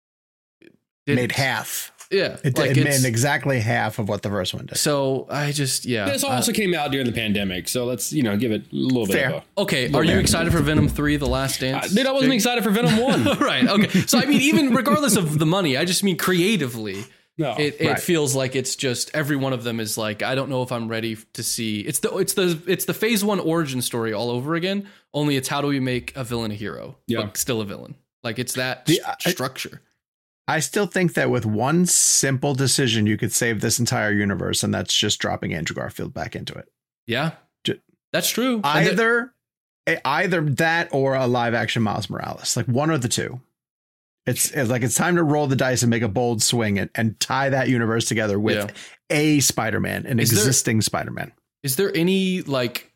made half. Yeah. It made exactly half of what the first one did. So I just, This also came out during the pandemic. So let's, give it a little fair. bit of okay. Are you excited for Venom 3, The Last Dance? Dude, I wasn't excited for Venom 1. Right. Okay. So I mean, even regardless of the money, I just mean creatively, it feels like it's just every one of them is like, I don't know if I'm ready to see. It's the phase 1 origin story all over again. Only it's how do we make a villain a hero, but still a villain. Like it's that structure. I still think that with one simple decision, you could save this entire universe, and that's just dropping Andrew Garfield back into it. Yeah, that's true. Either that or a live action Miles Morales, like one or the two. It's time to roll the dice and make a bold swing and tie that universe together with a Spider-Man, an existing Spider-Man. Is there any like,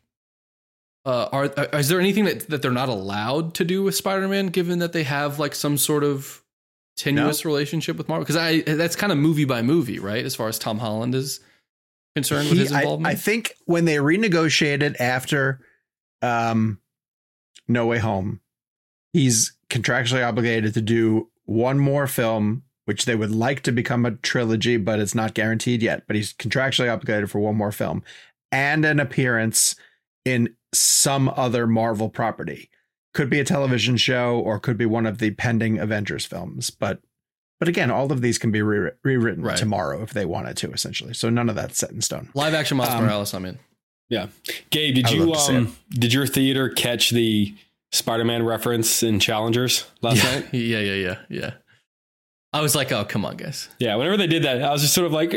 is there anything that they're not allowed to do with Spider-Man, given that they have like some sort of tenuous relationship with Marvel? Because that's kind of movie by movie, right? As far as Tom Holland is concerned with his involvement. I think when they renegotiated after No Way Home, he's contractually obligated to do one more film, which they would like to become a trilogy, but it's not guaranteed yet. But he's contractually obligated for one more film and an appearance in some other Marvel property. Could be a television show or could be one of the pending Avengers films. But again, all of these can be rewritten tomorrow if they wanted to, essentially. So none of that's set in stone. Live action Miles Morales, I'm in. Yeah. Gabe, did your theater catch the Spider-Man reference in Challengers last night? Yeah. I was like, oh, come on, guys. Yeah, whenever they did that, I was just sort of like,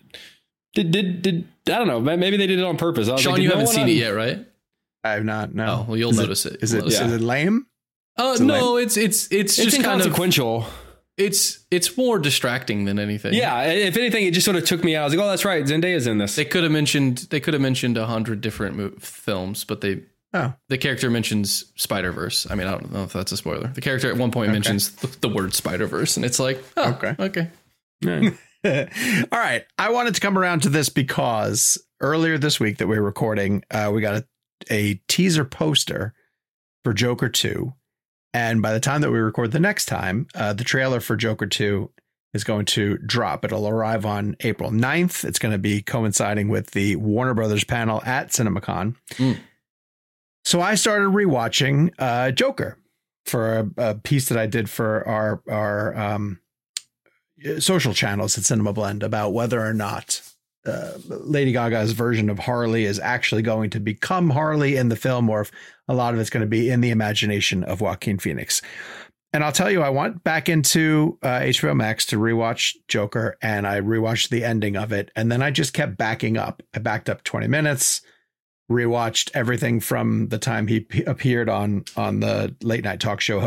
did I don't know, maybe they did it on purpose. I was Sean, like, you haven't seen it yet, right? I have not. No. Oh, well, you'll notice it. Is it lame? No, it's just inconsequential. It's more distracting than anything. Yeah, if anything, it just sort of took me out. I was like, oh, that's right, Zendaya's in this. They could have mentioned 100 different films, but the character mentions Spider-Verse. I mean, I don't know if that's a spoiler. The character at one point mentions the word Spider-Verse, and it's like, okay. All right. I wanted to come around to this because earlier this week that we were recording, we got a teaser poster for Joker 2. And by the time that we record the next time, the trailer for Joker 2 is going to drop. It'll arrive on April 9th. It's going to be coinciding with the Warner Brothers panel at CinemaCon. So I started rewatching Joker for a piece that I did for our social channels at Cinema Blend about whether or not Lady Gaga's version of Harley is actually going to become Harley in the film, or if a lot of it's going to be in the imagination of Joaquin Phoenix. And I'll tell you, I went back into HBO Max to rewatch Joker, and I rewatched the ending of it. And then I just kept backing up. I backed up 20 minutes, rewatched everything from the time he appeared on the late night talk show.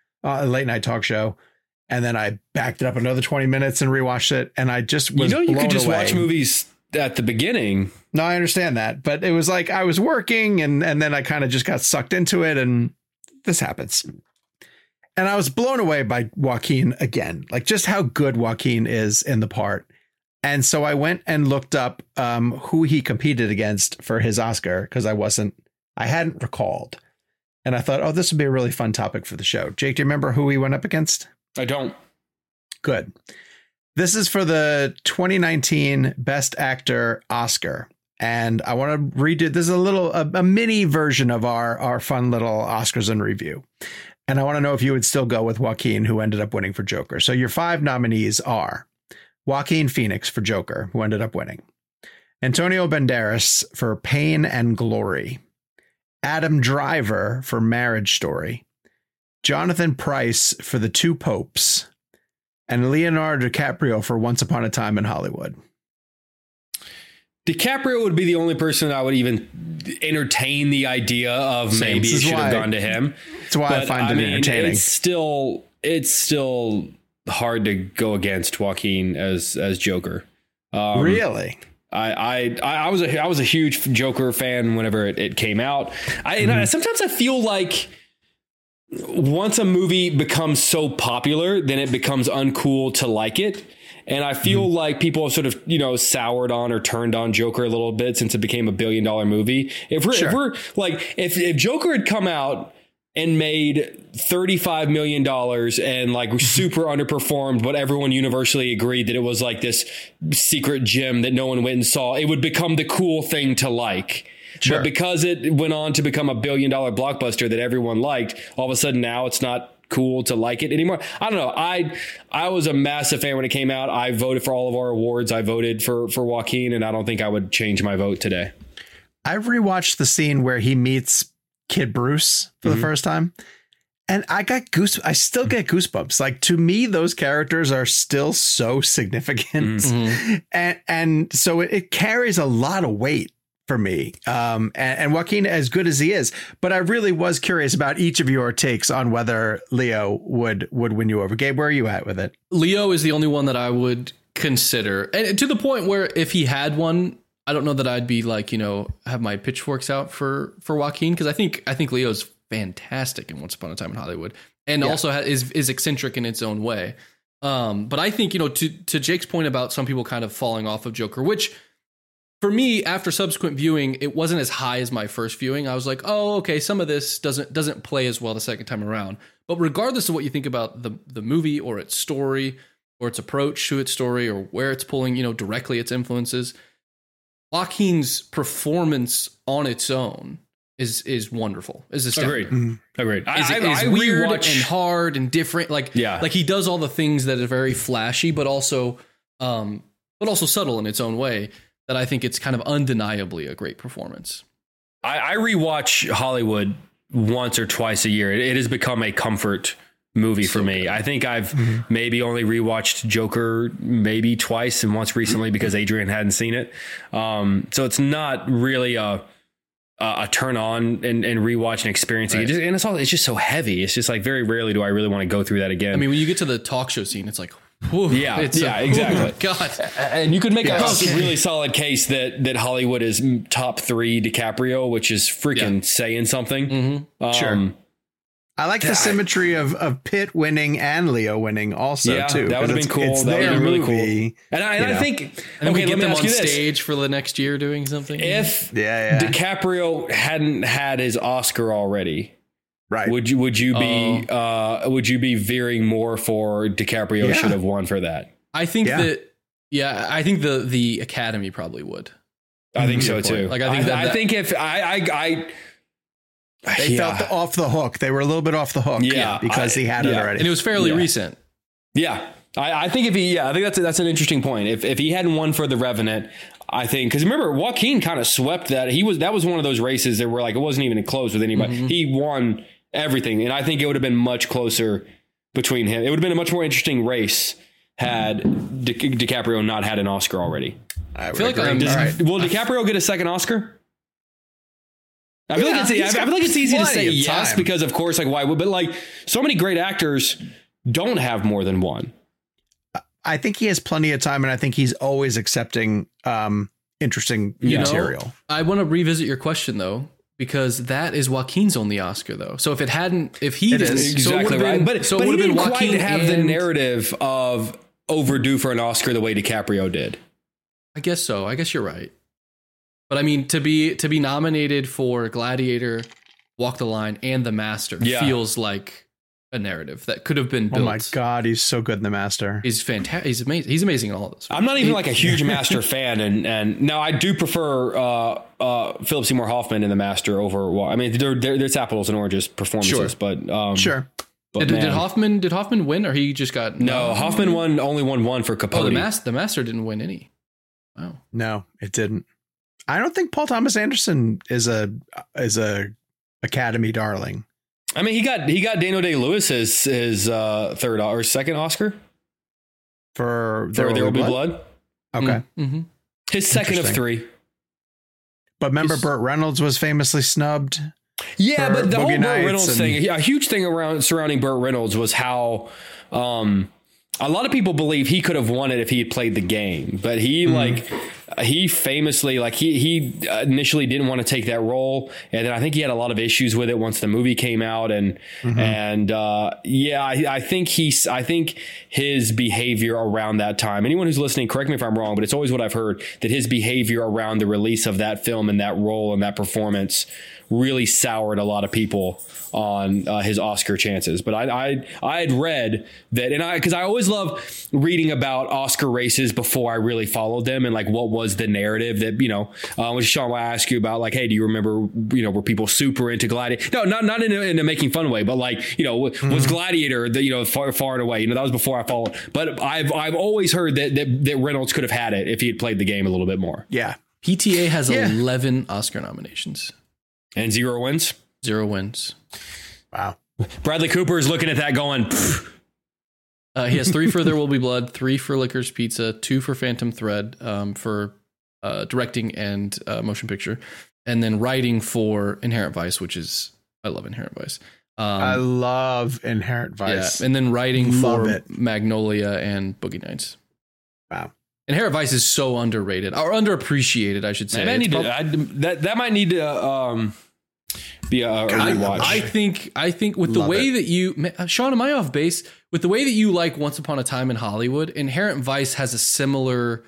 And then I backed it up another 20 minutes and rewatched it. And I just was blown away. You could just watch movies at the beginning. No, I understand that. But it was like I was working and then I kind of just got sucked into it. And this happens. And I was blown away by Joaquin again, like just how good Joaquin is in the part. And so I went and looked up who he competed against for his Oscar, because I hadn't recalled. And I thought, oh, this would be a really fun topic for the show. Jake, do you remember who he went up against? I don't. Good. This is for the 2019 Best Actor Oscar. And I want to redo this is a mini version of our fun little Oscars in review. And I want to know if you would still go with Joaquin, who ended up winning for Joker. So your 5 nominees are Joaquin Phoenix for Joker, who ended up winning. Antonio Banderas for Pain and Glory. Adam Driver for Marriage Story. Jonathan Pryce for The Two Popes. And Leonardo DiCaprio for Once Upon a Time in Hollywood. DiCaprio would be the only person I would even entertain the idea of. Maybe it should have gone to him. That's why I find it entertaining. It's still hard to go against Joaquin as Joker. Really? I was a huge Joker fan whenever it came out. Sometimes I feel like once a movie becomes so popular, then it becomes uncool to like it. And I feel like people have sort of, soured on or turned on Joker a little bit since it became $1 billion movie. If Joker had come out and made $35 million and like super underperformed, but everyone universally agreed that it was like this secret gem that no one went and saw, it would become the cool thing to like. Sure. But because it went on to become $1 billion blockbuster that everyone liked, all of a sudden now it's not cool to like it anymore. I don't know. I was a massive fan when it came out. I voted for all of our awards. I voted for Joaquin, and I don't think I would change my vote today. I rewatched the scene where he meets Kid Bruce for the first time, and I still get goosebumps. Like, to me, those characters are still so significant. And so it carries a lot of weight for me. And Joaquin, as good as he is, but I really was curious about each of your takes on whether Leo would win you over. Gabe, where are you at with it? Leo is the only one that I would consider, and to the point where if he had one, I don't know that I'd be like, have my pitchforks out for Joaquin, because I think Leo's fantastic in Once Upon a Time in Hollywood, and also is eccentric in its own way. But I think, to Jake's point about some people kind of falling off of Joker, which for me, after subsequent viewing, it wasn't as high as my first viewing. I was like, oh, okay, some of this doesn't play as well the second time around. But regardless of what you think about the movie or its story or its approach to its story or where it's pulling, directly its influences, Joaquin's performance on its own is wonderful. Is astounding. Agreed. Is weird and hard and different. Like he does all the things that are very flashy, but also subtle in its own way, that I think it's kind of undeniably a great performance. I rewatch Hollywood once or twice a year. It has become a comfort movie for me. I think I've maybe only rewatched Joker maybe twice, and once recently because Adrian hadn't seen it. So it's not really a turn on and rewatch and experiencing it. It's just so heavy. It's just like very rarely do I really want to go through that again. I mean, when you get to the talk show scene, it's like, exactly. Oh God. And you could make a really solid case that Hollywood is top 3 DiCaprio, which is freaking saying something. Sure. I like the symmetry of Pitt winning and Leo winning also too. That would have been cool. It's that would have been really cool. And I think, and we get them on stage for the next year doing something. If DiCaprio hadn't had his Oscar already, right? Would you be veering more for DiCaprio should have won for that? I think I think the Academy probably would. I think so too. Like I think if they felt off the hook. They were a little bit off the hook, because he had it already, and it was fairly recent. Yeah, I think I think that's an interesting point. If he hadn't won for The Revenant, I think, because remember, Joaquin kind of swept that. That was one of those races that were like it wasn't even close with anybody. He won everything, and I think it would have been much closer between him. It would have been a much more interesting race had DiCaprio not had an Oscar already. I feel like will DiCaprio get a second Oscar? I feel like it's easy to say yes because, of course, like why would, but like so many great actors don't have more than one. I think he has plenty of time, and I think he's always accepting interesting material. I want to revisit your question though, because that is Joaquin's only Oscar though. So if he didn't, exactly right. But it would have been Joaquin to have the narrative of overdue for an Oscar the way DiCaprio did. I guess so. I guess you're right. But I mean, to be nominated for Gladiator, Walk the Line, and The Master feels like a narrative that could have been built. Oh my God, he's so good in The Master. He's fantastic. He's amazing. He's amazing in all of this. I'm not even like a huge Master fan, and now I do prefer Philip Seymour Hoffman in The Master over. I mean, there's apples and oranges performances, but sure. But Did Hoffman win, or he just got no? Hoffman only won one for Capote. Oh, the Master didn't win any. Wow. No, it didn't. I don't think Paul Thomas Anderson is a Academy darling. I mean, he got Daniel Day-Lewis his third or second Oscar for There Will Be Blood. Okay, Mm-hmm. His second of 3. But remember, Burt Reynolds was famously snubbed. Yeah, but the Boogie whole Burt Nights Reynolds thing, a huge thing surrounding Burt Reynolds was how a lot of people believe he could have won it if he had played the game, but he famously, like he initially didn't want to take that role, and then I think he had a lot of issues with it once the movie came out, I think his behavior around that time. Anyone who's listening, correct me if I'm wrong, but it's always what I've heard, that his behavior around the release of that film and that role and that performance really soured a lot of people on his Oscar chances. But I had read that, and because I always love reading about Oscar races before I really followed them, and like what was the narrative that, which Sean, I asked you about, like, hey, do you remember, were people super into Gladiator? No, not in a making fun way, but like, was Gladiator the, far and away, that was before I followed. But I've always heard that Reynolds could have had it if he had played the game a little bit more. Yeah. PTA has 11 Oscar nominations. And 0 wins? 0 wins. Wow. Bradley Cooper is looking at that going, he has 3 for There Will Be Blood, 3 for Licorice Pizza, 2 for Phantom Thread, for directing and motion picture, and then writing for Inherent Vice, I love Inherent Vice. I love Inherent Vice. Yeah, and then writing for Magnolia and Boogie Nights. Wow. Inherent Vice is so underrated, or underappreciated, I should say. That might need to be a rewatch. I think with the way that you, Sean, am I off base? With the way that you like Once Upon a Time in Hollywood, Inherent Vice has a similar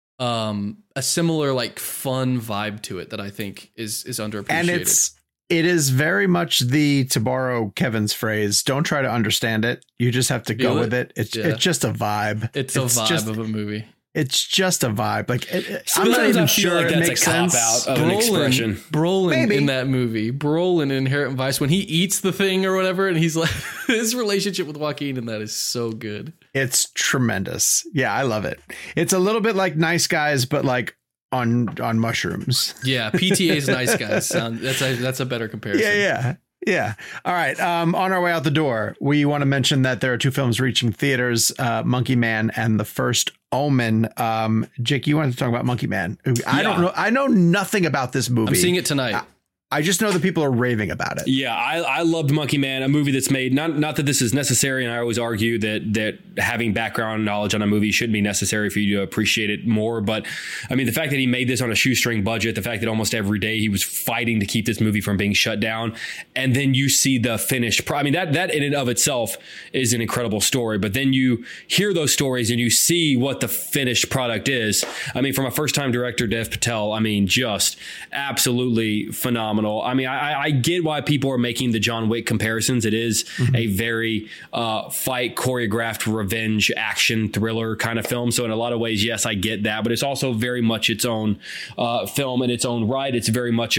like fun vibe to it that I think is underappreciated. And it is very much to borrow Kevin's phrase, don't try to understand it. You just have to go with it. It's just a vibe. It's a vibe of a movie. It's just a vibe. Like I'm not even sure like that's a cop out of an expression. Brolin in that movie, Brolin in Inherent Vice, when he eats the thing or whatever, and he's like, his relationship with Joaquin in that is so good. It's tremendous. Yeah, I love it. It's a little bit like Nice Guys, but like on mushrooms. Yeah, PTA's Nice Guys. That's a better comparison. Yeah. All right. On our way out the door, we want to mention that there are 2 films reaching theaters, Monkey Man and The First Omen. Jake, you wanted to talk about Monkey Man. I don't know. I know nothing about this movie. I'm seeing it tonight. I just know that people are raving about it. Yeah, I loved Monkey Man, a movie that's made, not that this is necessary, and I always argue that having background knowledge on a movie should be necessary for you to appreciate it more. But I mean, the fact that he made this on a shoestring budget, the fact that almost every day he was fighting to keep this movie from being shut down, and then you see the finished I mean, that in and of itself is an incredible story. But then you hear those stories and you see what the finished product is. I mean, from a first-time director, Dev Patel, I mean, just absolutely phenomenal. I mean, I get why people are making the John Wick comparisons. It is a very fight choreographed revenge action thriller kind of film. So in a lot of ways, yes, I get that, but it's also very much its own film in its own right. It's very much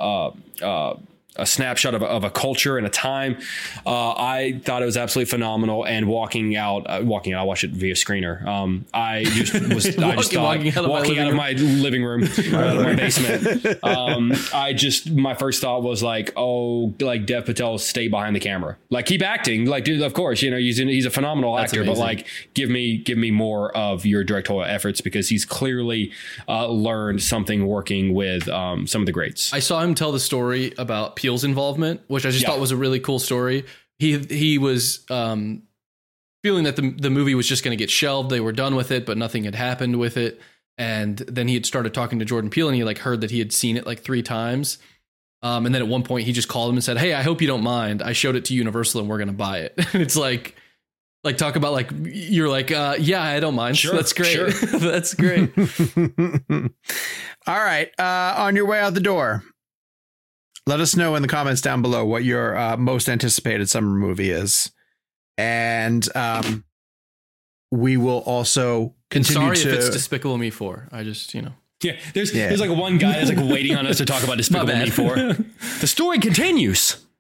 a snapshot of a culture and a time. I thought it was absolutely phenomenal. And walking out, I watched it via screener. I just walking out of my living room, my basement. My first thought was like, oh, like Dev Patel, stay behind the camera, like keep acting, like dude, of course, he's a phenomenal actor, amazing. But like give me more of your directorial efforts, because he's clearly learned something working with some of the greats. I saw him tell the story about Peele's involvement, which I just thought was a really cool story. He was feeling that the movie was just going to get shelved. They were done with it, but nothing had happened with it. And then he had started talking to Jordan Peele, and he like heard that he had seen it like 3 times. And then at one point he just called him and said, "Hey, I hope you don't mind. I showed it to Universal and we're going to buy it." And it's like talk about like, you're like, yeah, I don't mind. Sure, that's great. Sure. That's great. All right. On your way out the door, let us know in the comments down below what your most anticipated summer movie is. And we will also continue if it's Despicable Me 4. I just, Yeah, there's like one guy that's like waiting on us to talk about Despicable Me 4. The story continues.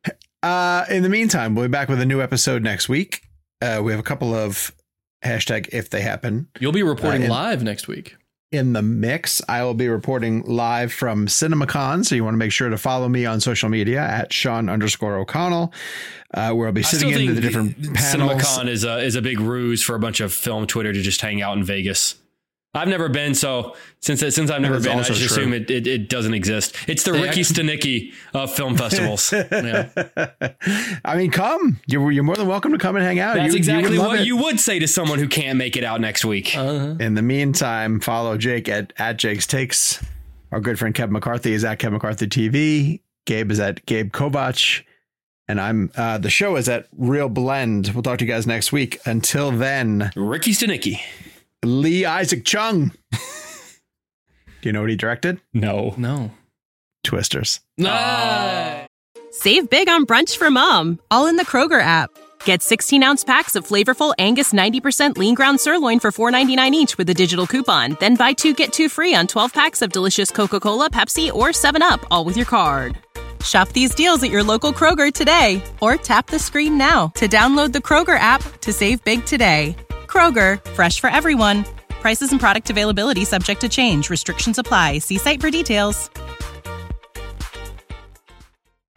In the meantime, we'll be back with a new episode next week. We have a couple of hashtag if they happen. You'll be reporting live next week. In the mix, I will be reporting live from CinemaCon. So you want to make sure to follow me on social media at Sean_O'Connell, where I'll be sitting into the different panels. CinemaCon is a big ruse for a bunch of film Twitter to just hang out in Vegas. I've never been, so since I've never been, I just assume it doesn't exist. It's the Ricky Stanicki of film festivals. Yeah. I mean, come. You're more than welcome to come and hang out. That's exactly what you would say to someone who can't make it out next week. In the meantime, follow Jake at Jake's Takes. Our good friend Kevin McCarthy is at Kevin McCarthy TV. Gabe is at Gabe Kovach. And I'm the show is at Real Blend. We'll talk to you guys next week. Until then, Ricky Stanicki. Lee Isaac Chung. Do you know what he directed? No. Twisters. No. Save big on brunch for mom, all in the Kroger app. Get 16-ounce packs of flavorful Angus 90% lean ground sirloin for $4.99 each with a digital coupon. Then buy 2, get 2 free on 12 packs of delicious Coca-Cola, Pepsi, or 7-Up, all with your card. Shop these deals at your local Kroger today, or tap the screen now to download the Kroger app to save big today. Kroger, fresh for everyone. Prices and product availability subject to change. Restrictions apply. See site for details.